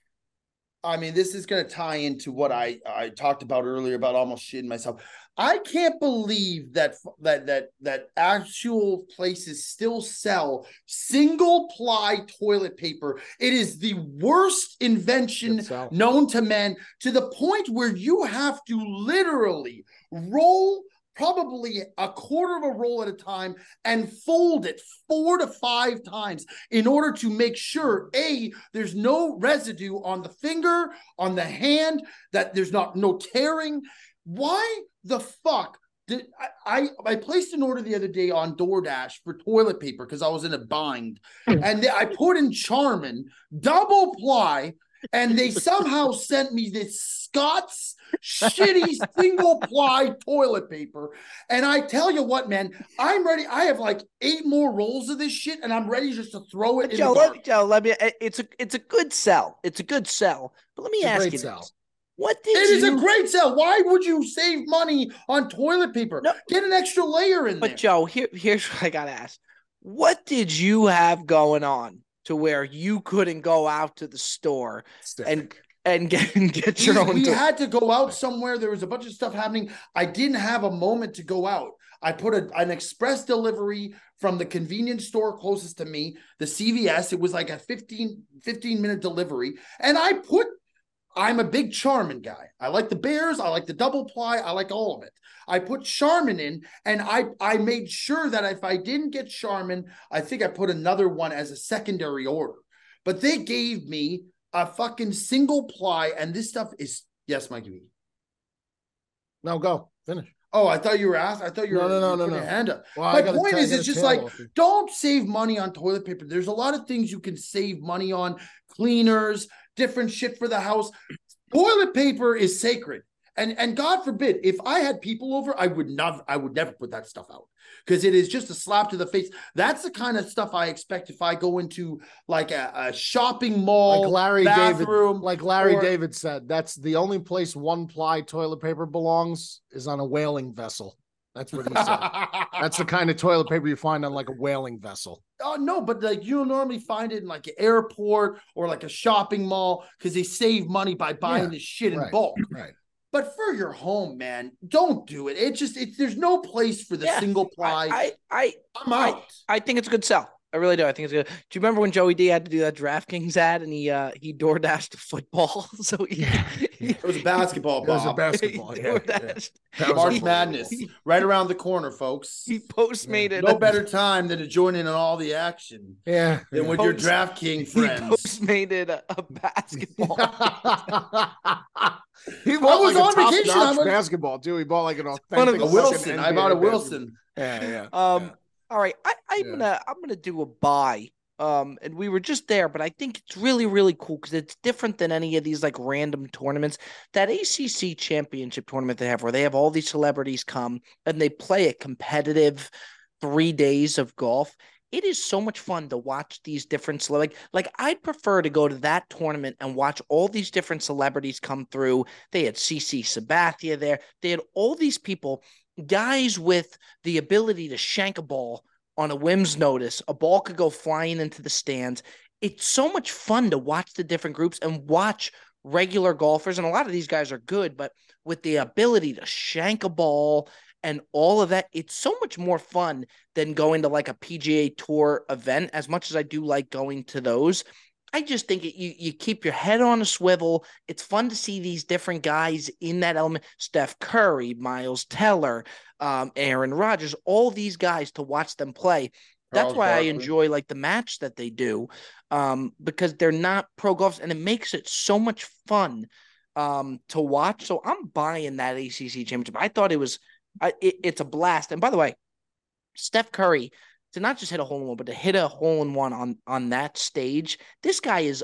I mean, this is going to tie into what I I talked about earlier about almost shitting myself. I can't believe that that that that actual places still sell single ply toilet paper. It is the worst invention Good sell. known to man, to the point where you have to literally roll probably a quarter of a roll at a time and fold it four to five times in order to make sure, A, there's no residue on the finger, on the hand, that there's not no tearing. Why the fuck did I, I, I placed an order the other day on DoorDash for toilet paper because I was in a bind. And I put in Charmin, double ply, and they somehow sent me this Scott's shitty single ply toilet paper. And I tell you what, man, I'm ready. I have like eight more rolls of this shit, and I'm ready just to throw it in Joe, the let, garbage. Joe, let me. It's a it's a good sell. It's a good sell. But let me It's a ask great you sell. this: what did It is you? a great sell. Why would you save money on toilet paper? No. Get an extra layer in But there. Joe, here here's what I gotta ask: what did you have going on to where you couldn't go out to the store Stick. and and get and get your we, own. we to- had to go out somewhere. There was a bunch of stuff happening. I didn't have a moment to go out. I put a, an express delivery from the convenience store closest to me, the C V S. It was like a fifteen, fifteen minute delivery. And I put, I'm a big Charmin guy. I like the Bears. I like the double ply. I like all of it. I put Charmin in, and I, I made sure that if I didn't get Charmin, I think I put another one as a secondary order. But they gave me a fucking single ply, and this stuff is, yes, Mikey. No, go finish. Oh, I thought you were asked. I thought you were. No, no, no, you were no, putting no. your hand up. Well, My I gotta point tell- I is, gotta it's just tail like, off you. don't save money on toilet paper. There's a lot of things you can save money on: cleaners, different shit for the house. Toilet paper is sacred. And and God forbid, if I had people over, I would not, I would never put that stuff out because it is just a slap to the face. That's the kind of stuff I expect if I go into like a, a shopping mall, Like Larry bathroom, David, like Larry or- David said, that's the only place one ply toilet paper belongs is on a whaling vessel. That's what he said. That's the kind of toilet paper you find on like a whaling vessel. Oh no, but like you'll normally find it in like an airport or like a shopping mall because they save money by buying Yeah, this shit in right, bulk. Right. But for your home, man, don't do it. It just it's there's no place for the Yeah, single ply. I, I I'm out. I I think it's a good sell. I really do. I think it's good. Do you remember when Joey D had to do that DraftKings ad and he uh he door dashed football? So he, he It was a basketball, It was a Bob. basketball. he Yeah, door yeah. dashed. That was March unbelievable. Madness, right around the corner, folks. He postmated No better time than to join in on all the action Yeah. than yeah. with your Post- DraftKings he friends. postmated a, a basketball. He bought was like on a top vacation. I notch was- basketball too. He bought like an One of authentic the A fucking Wilson. I bought a N B A Wilson. Yeah, yeah. Um, yeah. all right, I, I'm Yeah. gonna I'm gonna do a buy. Um, and we were just there, but I think it's really, really cool because it's different than any of these like random tournaments. That A C C championship tournament they have where they have all these celebrities come and they play a competitive three days of golf. It is so much fun to watch these different cele- like like I'd prefer to go to that tournament and watch all these different celebrities come through. They had C C Sabathia there. They had all these people, guys with the ability to shank a ball on a whim's notice. A ball could go flying into the stands. It's so much fun to watch the different groups and watch regular golfers. And a lot of these guys are good, but with the ability to shank a ball and all of that, it's so much more fun than going to like a P G A Tour event. As much as I do like going to those, I just think it, you you keep your head on a swivel. It's fun to see these different guys in that element. Steph Curry, Miles Teller, um, Aaron Rodgers, all these guys to watch them play. That's Charles why I Barkley. enjoy like the match that they do, um, because they're not pro golfers, and it makes it so much fun um, to watch. So I'm buying that A C C championship. I thought it was, I, it, it's a blast. And by the way, Steph Curry to not just hit a hole in one, but to hit a hole in one on on that stage, this guy is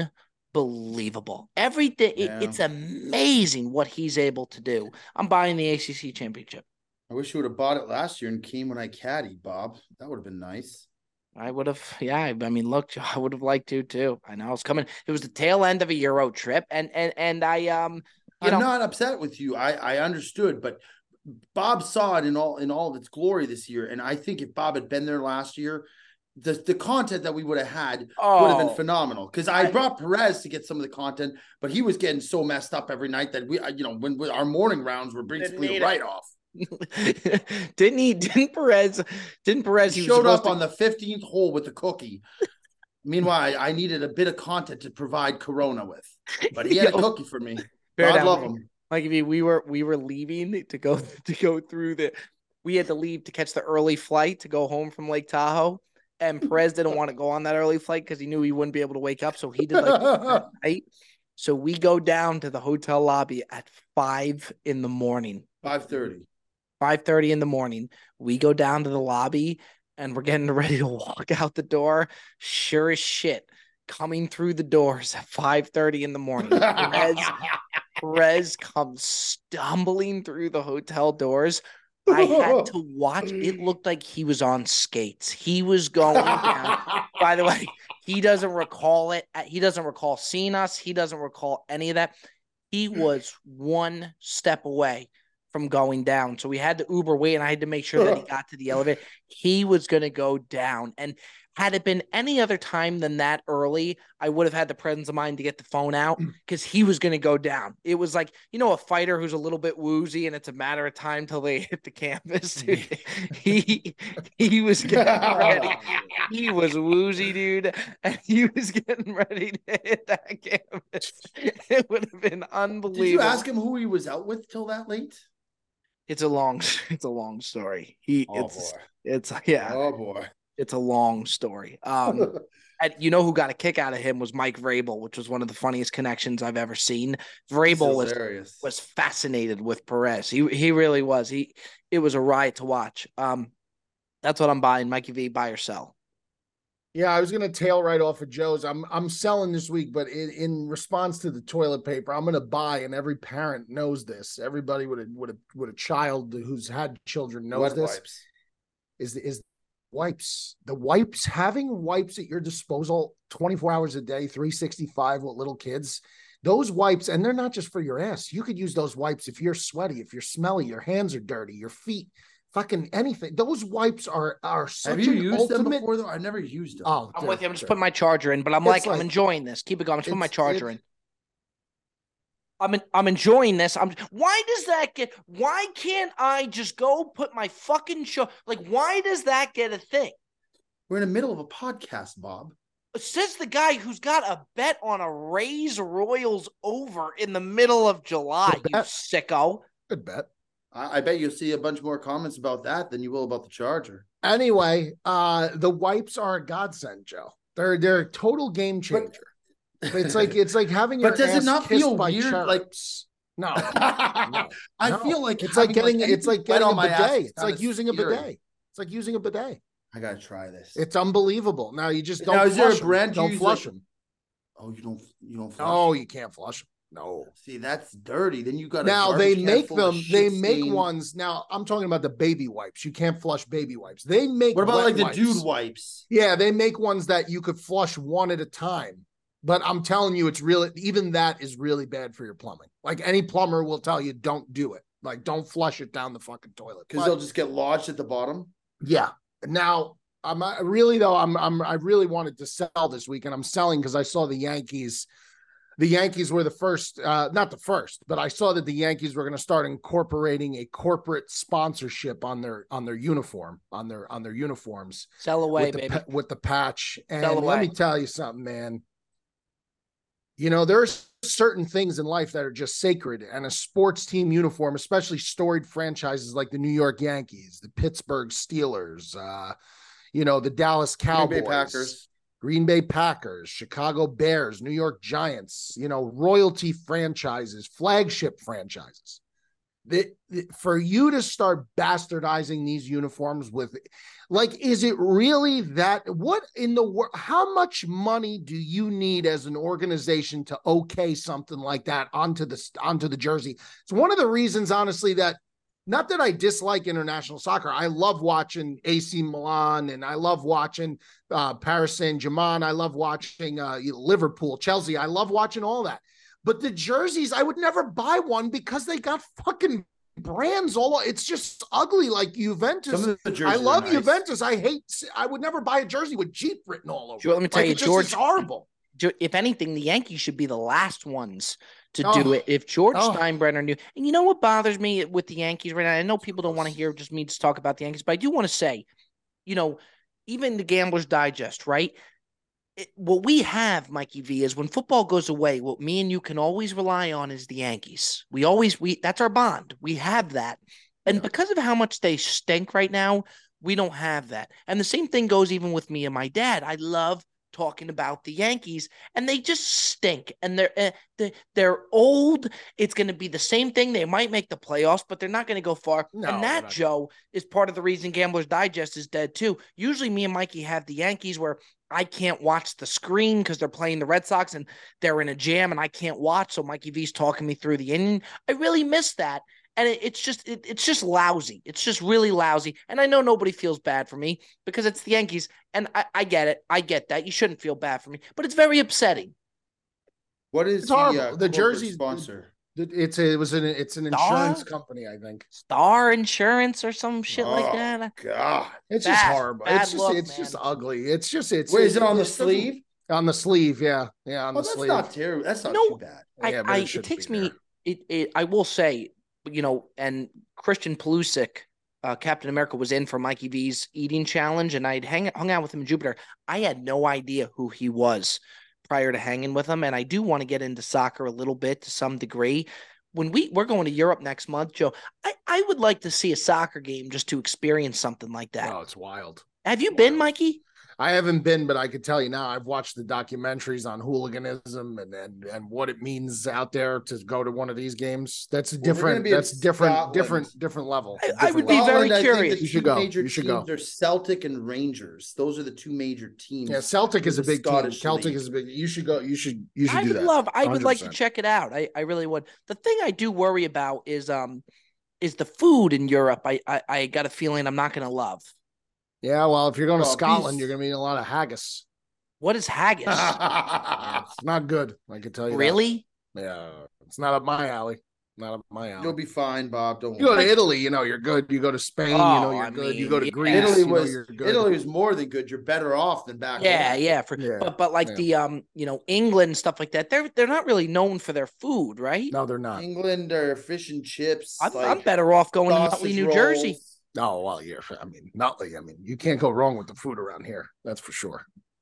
unbelievable. Everything, it- Yeah. it's amazing what he's able to do. I'm buying the A C C championship. I wish you would have bought it last year and came when I caddied, Bob. That would have been nice. I would have, yeah. I mean, look, I would have liked to too. I know it's coming. It was the tail end of a Euro trip, and and and I um, you I'm know, not upset with you. I I understood, but Bob saw it in all in all of its glory this year, and I think if Bob had been there last year, the the content that we would have had would have oh, been phenomenal. Because I I- brought Perez to get some of the content, but he was getting so messed up every night that we, you know, when, when our morning rounds were basically need a it. write off. didn't he? Didn't Perez? Didn't Perez? He He was showed supposed up to- on the fifteenth hole with the cookie. Meanwhile, I, I needed a bit of content to provide Corona with, but he had a Yo, cookie for me. fair God down. love him. Like if we were we were leaving to go to go through the, we had to leave to catch the early flight to go home from Lake Tahoe, and Perez didn't want to go on that early flight because he knew he wouldn't be able to wake up, so he did like the night. So we go down to the hotel lobby at five in the morning, five thirty. five thirty in the morning. We go down to the lobby and we're getting ready to walk out the door. Sure as shit, coming through the doors at five thirty in the morning. Perez, Perez comes stumbling through the hotel doors. I had to watch. It looked like he was on skates. He was going down. By the way, he doesn't recall it. He doesn't recall seeing us. He doesn't recall any of that. He was one step away from going down. So we had to Uber wait, and I had to make sure that he got to the elevator. He was going to go down. And Had it been any other time than that early, I would have had the presence of mind to get the phone out because he was going to go down. It was like, you know, a fighter who's a little bit woozy and it's a matter of time till they hit the canvas. Dude. he he was getting ready. He was woozy, dude, and he was getting ready to hit that canvas. It would have been unbelievable. Did you ask him who he was out with till that late? It's a long, it's a long story. He, Oh, it's, boy. it's yeah. Oh boy. It's a long story. Um, and you know who got a kick out of him was Mike Vrabel, which was one of the funniest connections I've ever seen. Vrabel was, hilarious. was fascinated with Perez. He he really was. He it was a riot to watch. Um, that's what I'm buying. Mikey V, buy or sell. Yeah, I was gonna tail right off of Joe's. I'm I'm selling this week, but in, in response to the toilet paper, I'm gonna buy, and every parent knows this. Everybody with a with a with a child who's had children knows Wet this. wipes. Is is wipes. The wipes, having wipes at your disposal twenty-four hours a day, three sixty-five with little kids. Those wipes, and they're not just for your ass. You could use those wipes if you're sweaty, if you're smelly, your hands are dirty, your feet, fucking anything. Those wipes are are such Have you an used ultimate. them before though? I've never used them. Oh, I'm they're- with you. I'm just they're- putting my charger in, but I'm It's like, like- I'm enjoying this. Keep it going. I'm just putting my It's- charger it's- in. I'm in, I'm enjoying this. I'm. Why does that get? Why can't I just go put my fucking show? Like, why does that get a thing? We're in the middle of a podcast, Bob. Says the guy who's got a bet on a Rays Royals over in the middle of July. Good You bet. sicko. Good bet. I, I bet you'll see a bunch more comments about that than you will about the Charger. Anyway, uh, the wipes are a godsend, Joe. They're they're a total game changer. it's like it's like having your But does it ass not kissed feel by weird, like- cherubs. No, I no. feel like it's like having, getting it's like anything wet getting a on my ass bidet. is It's like kinda using a scary. bidet. It's like using a bidet. I gotta try this. It's unbelievable. Now you just don't Now, is there a flush 'em. brand you Don't use, flush like- them. oh, you don't you don't flush. No, you can't flush them. No. See, that's dirty. Then you got Now they make them. They make ones. Now I'm talking about the baby wipes. You can't flush baby wipes. They make. What about wet like the wipes. dude wipes? Yeah, they make ones that you could flush one at a time. But I'm telling you, it's really, even that is really bad for your plumbing. Like any plumber will tell you, don't do it. Like, don't flush it down the fucking toilet. Because But- they'll just get lodged at the bottom. yeah. Now, I'm I really though. I'm I'm I really wanted to sell this week, and I'm selling because I saw the Yankees. The Yankees were the first, uh, not the first, but I saw that the Yankees were going to start incorporating a corporate sponsorship on their on their uniform on their on their uniforms Sell away, with the baby. pa- with the patch. And Sell let me away. tell you something, man. You know, there's certain things in life that are just sacred, and a sports team uniform, especially storied franchises like the New York Yankees, the Pittsburgh Steelers, uh, you know, the Dallas Cowboys, Green Bay Packers. Green Bay Packers, Chicago Bears, New York Giants, you know, royalty franchises, flagship franchises. The, the- for you to start bastardizing these uniforms with, like, is it really that? What in the world? How much money do you need as an organization to okay something like that onto the onto the jersey? It's one of the reasons, honestly, that not that I dislike international soccer. I love watching A C Milan, and I love watching uh, Paris Saint-Germain. I love watching uh, Liverpool, Chelsea. I love watching all that. But the jerseys, I would never buy one because they got fucking brands all. It's just ugly, like Juventus. Some of the jerseys I love are nice. Juventus. I hate. I would never buy a jersey with Jeep written all over. Sure, let me it. tell Like, you, it just George- is horrible. Ju- If anything, the Yankees should be the last ones to Oh. do it. If George Oh. Steinbrenner knew, and you know what bothers me with the Yankees right now? I know people don't want to hear just me just talk about the Yankees, but I do want to say, you know, even the Gambler's Digest, right? It, what we have, Mikey V, is when football goes away, what me and you can always rely on is the Yankees. We always we that's our bond. We have that, and because of how much they stink right now, we don't have that. And the same thing goes even with me and my dad. I love talking about the Yankees, and they just stink, and they're uh, they, they're old. It's going to be the same thing. They might make the playoffs, but they're not going to go far. No, and they're that, not. Joe, is part of the reason Gamblers Digest is dead too. Usually, me and Mikey have the Yankees where I can't watch the screen because they're playing the Red Sox and they're in a jam, and I can't watch. So Mikey V's talking me through the inning. I really miss that. And it, it's just it, it's just lousy. It's just really lousy. And I know nobody feels bad for me because it's the Yankees. And I, I get it. I get that. You shouldn't feel bad for me. But it's very upsetting. What is It's the, horrible. uh, The corporate jerseys- sponsor? It's a, it was an it's an insurance company, I think. Star Insurance or some shit oh, like that. God, it's bad, just horrible. Bad It's just look, it's man. just ugly. It's just it's. Wait, is it on the doesn't- sleeve? On the sleeve, yeah, yeah, on Oh, the that's sleeve. not terrible. That's not No, too bad. I, Yeah, but I it it, shouldn't takes be me. there. It, it. I will say, you know, and Christian Pulisic, uh, Captain America, was in for Mikey V's eating challenge, and I'd hang hung out with him in Jupiter. I had no idea who he was prior to hanging with him, and I do want to get into soccer a little bit to some degree. When we we're going to Europe next month, Joe, I, I would like to see a soccer game just to experience something like that. Oh, it's wild. Have you Wild. been, Mikey? I haven't been, but I could tell you now. I've watched the documentaries on hooliganism and and, and what it means out there to go to one of these games. That's a Well, we're gonna different. be in That's different. Scotland. Different. Different level. I- I different would be level. very Scotland, I think curious. the You should two go. Major You should teams go. are Celtic and Rangers. Those are the two major teams. Yeah, Celtic in is a the big team. Scottish Celtic league. is a big. You should go. You should. You should I do would that. love. I would like to one hundred percent. check it out. I, I really would. The thing I do worry about is um is the food in Europe. I I, I got a feeling I'm not going to love. Yeah, well, if you're going to Well, Scotland, peace. you're going to be eating a lot of haggis. What is haggis? Yeah, it's not good. I can tell you. that. Really? Yeah, it's not up my alley. Not up my alley. You'll be fine, Bob. Don't You go worry. to Italy, you know you're good. You go to Spain, you Oh, know you're I good. you mean, go to yeah. Greece, Italy you know was you're good. Italy was more than good. You're better off than back Yeah, home. yeah. For Yeah, but but like yeah. the um you know England stuff like that. They're they're not really known for their food, right? No, they're not. England are fish and chips. I'm, like I'm better off going to sausage Nutley, New rolls. Jersey. No, well, you're. I mean, Nutley. I mean, you can't go wrong with the food around here. That's for sure.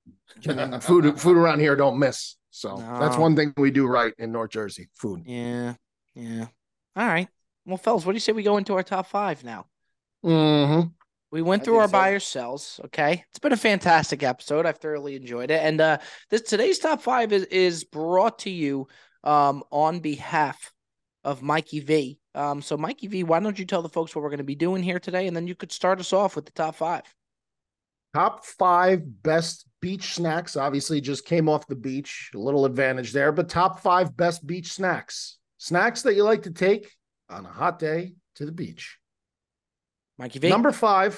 And food, food around here don't miss. So that's No. one thing we do right in North Jersey. Food. Yeah, yeah. All right. Well, fellas, what do you say we go into our top five now? Mm-hmm. We went I through think our so. buy or sells. Okay, it's been a fantastic episode. I've thoroughly enjoyed it, and uh, this today's top five is is brought to you um on behalf of Mikey V. Um, so Mikey V, why don't you tell the folks what we're going to be doing here today, and then you could start us off with the top five. Top five best beach snacks. Obviously, just came off the beach. A little advantage there, but top five best beach snacks. Snacks that you like to take on a hot day to the beach. Mikey V. Number five,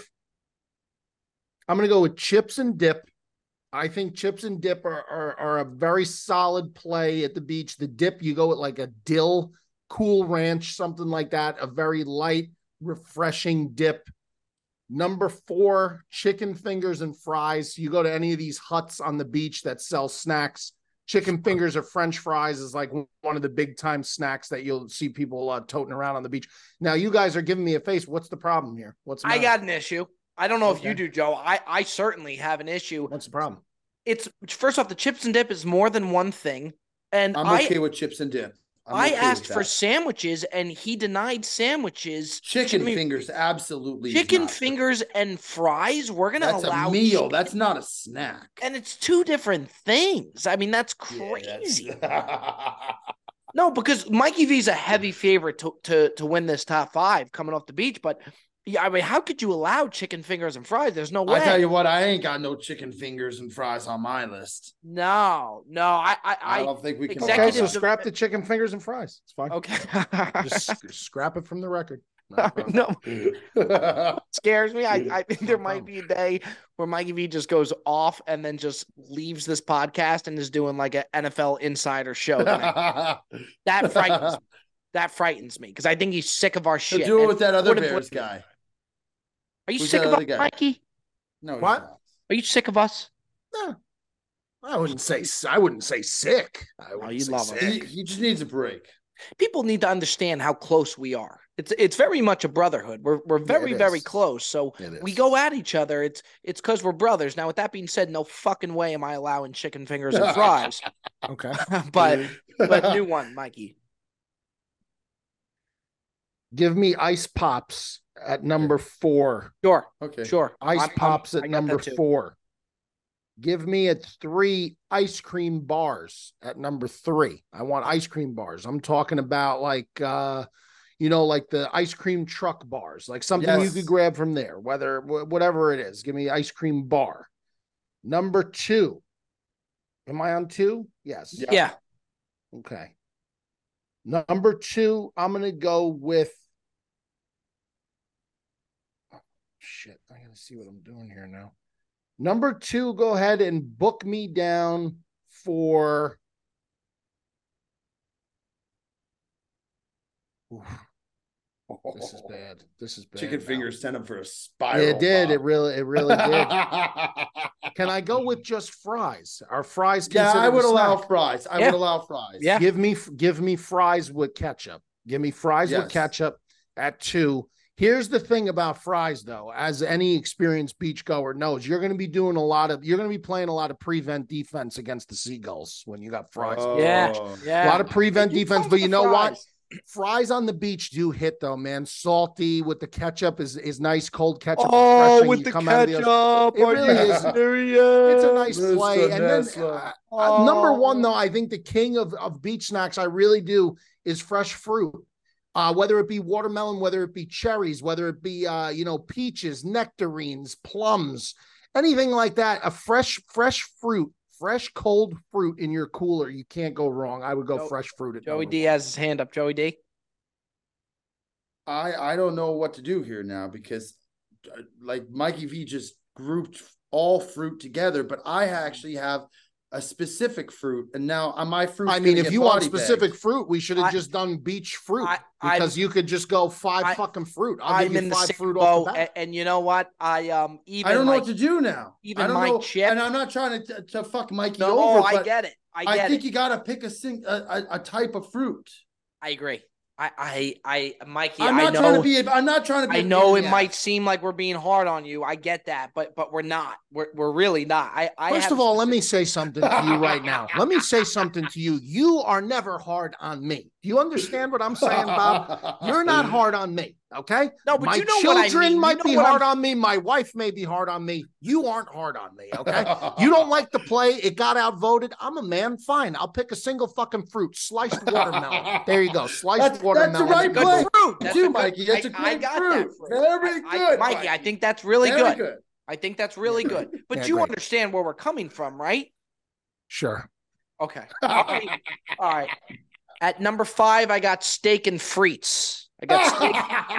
I'm going to go with chips and dip. I think chips and dip are, are, are a very solid play at the beach. The dip, you go with like a dill, Cool Ranch, something like that. A very light, refreshing dip. Number four, chicken fingers and fries. You go to any of these huts on the beach that sell snacks. Chicken fingers or French fries is like one of the big time snacks that you'll see people uh, toting around on the beach. Now, you guys are giving me a face. What's the problem here? What's the I matter? got an issue. I don't know if Okay. you do, Joe. I I certainly have an issue. What's the problem? It's first off, the chips and dip is more than one thing, and I'm I okay with chips and dip. I'm I okay asked with for that. sandwiches, and he denied sandwiches. chicken I mean, fingers. Absolutely, is Chicken not. fingers and fries. We're gonna That's allow a meal. chicken- That's not a snack. and it's two different things. I mean, that's Yeah, that's- crazy. No, because Mikey V's a heavy favorite to, to to win this top five coming off the beach. But yeah, I mean, how could you allow chicken fingers and fries? There's no way. I tell you what, I ain't got no chicken fingers and fries on my list. no, no. I I, I I don't think we can. Okay, Executive so allow de- that. scrap the chicken fingers and fries. It's fine. okay. Just s- scrap it from the record. No problem. No, scares me. I, I think there No might problem. be a day where Mikey V just goes off and then just leaves this podcast and is doing like an N F L insider show. That, that frightens me. That frightens me because I think he's sick of our He'll shit. do it And with that other what if- Bears what- guy. Are you Who's sick that of other us, guy? Mikey? No, he's What? not. Are you sick of us? I wouldn't say I wouldn't say sick. I Oh, wouldn't you say love him. He, sick. he just needs a break. People need to understand how close we are. It's it's very much a brotherhood. We're we're very it very is. close. So It we is. go at each other. It's it's because we're brothers. Now, with that being said, no fucking way am I allowing chicken fingers and fries. Okay. but but new one, Mikey. Give me ice pops at number four. Sure, Okay. sure. Ice I'm- I'm- pops I at got number that too. four. Give me at three ice cream bars at number three. I want ice cream bars. I'm talking about like uh you know, like the ice cream truck bars, like something you Yes. could grab from there, whether wh- whatever it is. Give me ice cream bar. Number two. Am I on two? Yes. Yeah. Yeah. Okay. Number two, I'm gonna go with oh, shit. I gotta see what I'm doing here now. Number two, go ahead and book me down for This is bad. This is bad. Chicken now. fingers sent him for a spiral. It did. Bob. It really, it really did. Can I go with just fries? Are fries Yeah, considered I would a allow snack? fries. I Yeah. would allow fries. Yeah. Give me, give me fries with ketchup. Give me fries Yes. with ketchup at two. Here's the thing about fries, though. As any experienced beachgoer knows, you're going to be doing a lot of, you're going to be playing a lot of prevent defense against the seagulls when you got fries. Yeah. Oh. A Yeah. lot of prevent You defense, come but for you know what? fries. Fries on the beach do hit though, man. Salty with the ketchup is is nice. Cold ketchup. Oh, refreshing. with You the come out of the ocean. ketchup. It really is. It's a nice Mister play. And then Nessler. uh, uh, number one, Oh. though, I think the king of, of beach snacks, I really do, is fresh fruit. Uh, whether it be watermelon, whether it be cherries, whether it be uh, you know, peaches, nectarines, plums, anything like that. A fresh, fresh fruit, fresh cold fruit in your cooler. You can't go wrong. I would go Joe- fresh fruit at Joey number D one. has his hand up. Joey D. I I don't know what to do here now because, uh, like Mikey V just grouped all fruit together, but I actually have a specific fruit, and now uh, my fruit. I mean, if you want specific fruit, we should have I- just done beach fruit I- I'm- because you could just go five I- fucking fruit. I'll I'm give in you the five same fruit off boat, the bat. and, and you know what? I um even I don't know like, what to do now. even I don't my know, chip- and I'm not trying to to fuck Mikey no, over, I but get it. I I, get think it. you got to pick a, sing, a, a a type of fruit. I agree. I I I Mikey. I'm I not know. trying to be. I'm not trying to be. I a know pain it in the might ass. seem like we're being hard on you. I get that, but but we're not. We're we're really not. I I First have of a all, let me specific- say something to you right now. Let me say something to you. You are never hard on me. Do you understand what I'm saying, Bob? You're not hard on me, okay? No, but My you know what I children mean. You might know be what hard I'm- on me. My wife may be hard on me. You aren't hard on me, okay? You don't like the play. It got outvoted. I'm a man. Fine. I'll pick a single fucking fruit. Sliced watermelon. There you go. Sliced That's- that's the watermelon. right good play. fruit. That's too, a good- Mikey. That's a I- I great got fruit. that fruit. Very I- I- good, Mikey. I Mikey. think that's really Very good. good. I think that's really good. But Yeah, you great. understand where we're coming from, right? Sure. Okay. All right. All right. At number five, I got steak and frites. I got steak.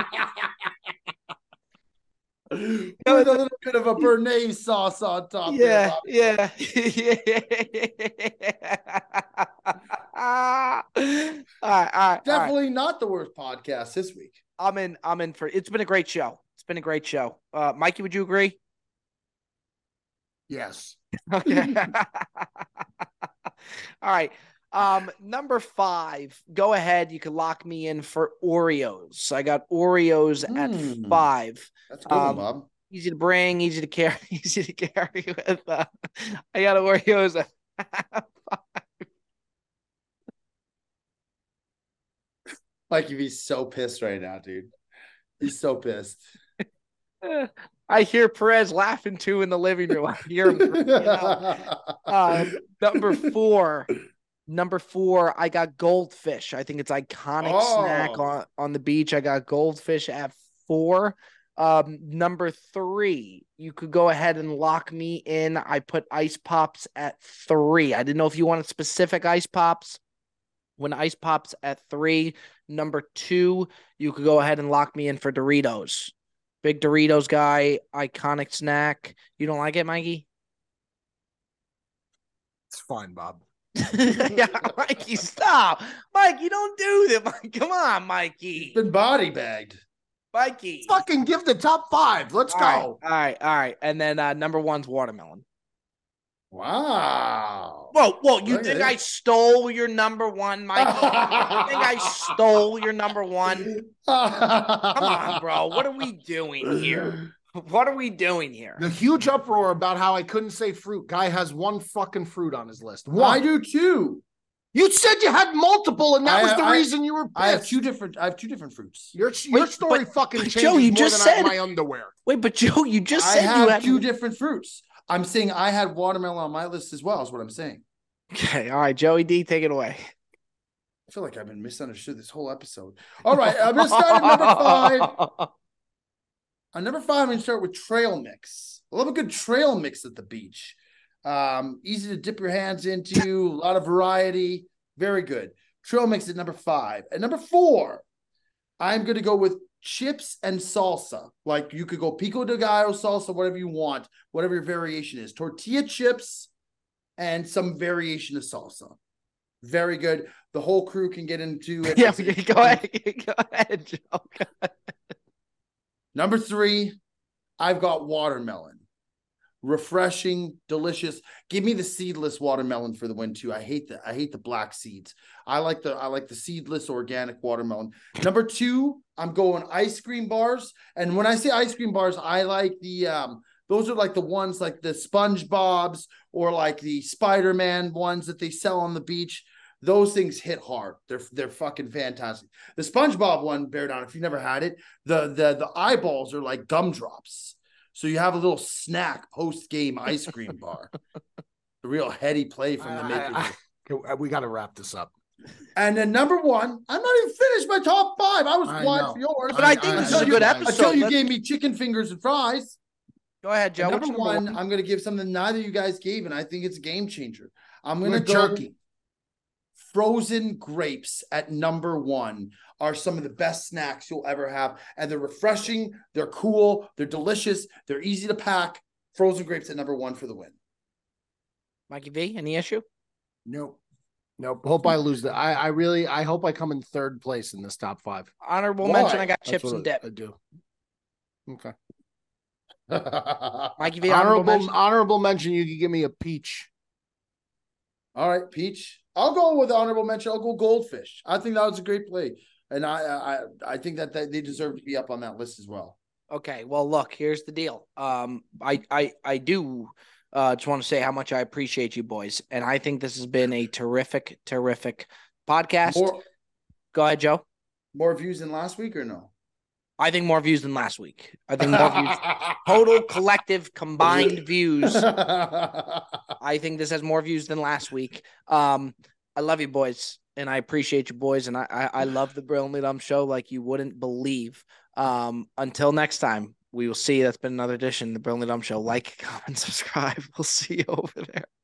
With a little bit of a béarnaise sauce on top. there, Yeah, Bob. yeah, yeah. all right, all right, all right. Definitely not the worst podcast this week. I'm in. I'm in for. It's been a great show. It's been a great show. Uh, Mikey, would you agree? Yes. Okay. All right. Um, number five. Go ahead. You can lock me in for Oreos. I got Oreos at Mm. five. That's a good Um, one, Bob. Easy to bring, easy to carry, easy to carry with. Uh, I got Oreos at Mikey V's so pissed right now, dude. He's so pissed. I hear Perez laughing too in the living room. I hear him. You know. Um, number four. Number four, I got goldfish. I think it's iconic Oh. snack on, on the beach. I got goldfish at four. Um, number three, you could go ahead and lock me in. I put ice pops at three. I didn't know if you wanted specific ice pops. When ice pops at three, number two, you could go ahead and lock me in for Doritos. Big Doritos guy, iconic snack. You don't like it, Mikey? It's fine, Bob. Yeah, Mikey, stop. Mikey, don't do that. Mike, come on, Mikey. He's been body bagged. Mikey. Fucking give the top five. Let's All right, go. all right, all right. And then uh, number one's watermelon. Wow. Whoa, whoa, you Look at think this. I stole your number one, Mikey? You think I stole your number one? Come on, bro. What are we doing here? What are we doing here? The huge uproar about how I couldn't say fruit. Guy has one fucking fruit on his list. One. I do too. You said you had multiple, and that I- was the I- reason you were pissed. I have two different. I have two different fruits. Your, your Wait, story but- fucking but changes Joe, you more just than I said- my underwear. Wait, but Joe, you just I said have you had two different fruits. I'm saying I had watermelon on my list as well. Is what I'm saying. Okay, all right, Joey D, take it away. I feel like I've been misunderstood this whole episode. All right, I'm gonna start at number five. On number five, I'm gonna start with trail mix. I love a good trail mix at the beach. Um, easy to dip your hands into, a lot of variety. Very good. Trail mix at number five. At number four, I'm gonna go with chips and salsa. Like you could go pico de gallo salsa, whatever you want, whatever your variation is. Tortilla chips and some variation of salsa. Very good. The whole crew can get into it. Yeah, It's- go ahead. Go ahead, Joe. Go ahead. Number three, I've got watermelon. Refreshing, delicious. Give me the seedless watermelon for the win too. I hate the I hate the black seeds. I like the I like the seedless organic watermelon. Number two, I'm going ice cream bars. And when I say ice cream bars, I like the um those are like the ones like the SpongeBob's or like the Spider-Man ones that they sell on the beach. Those things hit hard. They're they're fucking fantastic. The SpongeBob one, bear down if you've never had it. The the the eyeballs are like gumdrops. So you have a little snack post-game ice cream bar. The real heady play from the makers. I, I, we got to wrap this up. And then number one, I'm not even finished my top five. I was I quiet know. for yours. But I think this is a Until good you- episode. Until you Let's- gave me chicken fingers and fries. Go ahead, Joe. And What's number one, I'm going to give something neither of you guys gave, and I think it's a game changer. I'm going to We're go jerky. frozen grapes at number one are some of the best snacks you'll ever have. And they're refreshing, they're cool, they're delicious, they're easy to pack. Frozen grapes at number one for the win. Mikey V, any issue? Nope. Nope. Hope I lose that. I, I really, I hope I come in third place in this top five. Honorable Why? mention, I got That's chips what and I- dip. I do. Okay. Mikey V, honorable, Honorable, mention. honorable mention. You can give me a peach. All right, Peach. I'll go with honorable mention. I'll go goldfish. I think that was a great play. And I I I think that, that they deserve to be up on that list as well. Okay, well, look, here's the deal. Um, I I I do uh just want to say how much I appreciate you boys, and I think this has been a terrific, terrific podcast. More, Go ahead, Joe. more views than last week or no? I think more views than last week. I think more views, total collective combined views. I think this has more views than last week. Um, I love you boys, and I appreciate you boys, and I I, I love the Brilliantly Dumb Show like you wouldn't believe. Um, until next time, we will see you. That's been another edition of the Brilliantly Dumb Show. Like, comment, subscribe. We'll see you over there.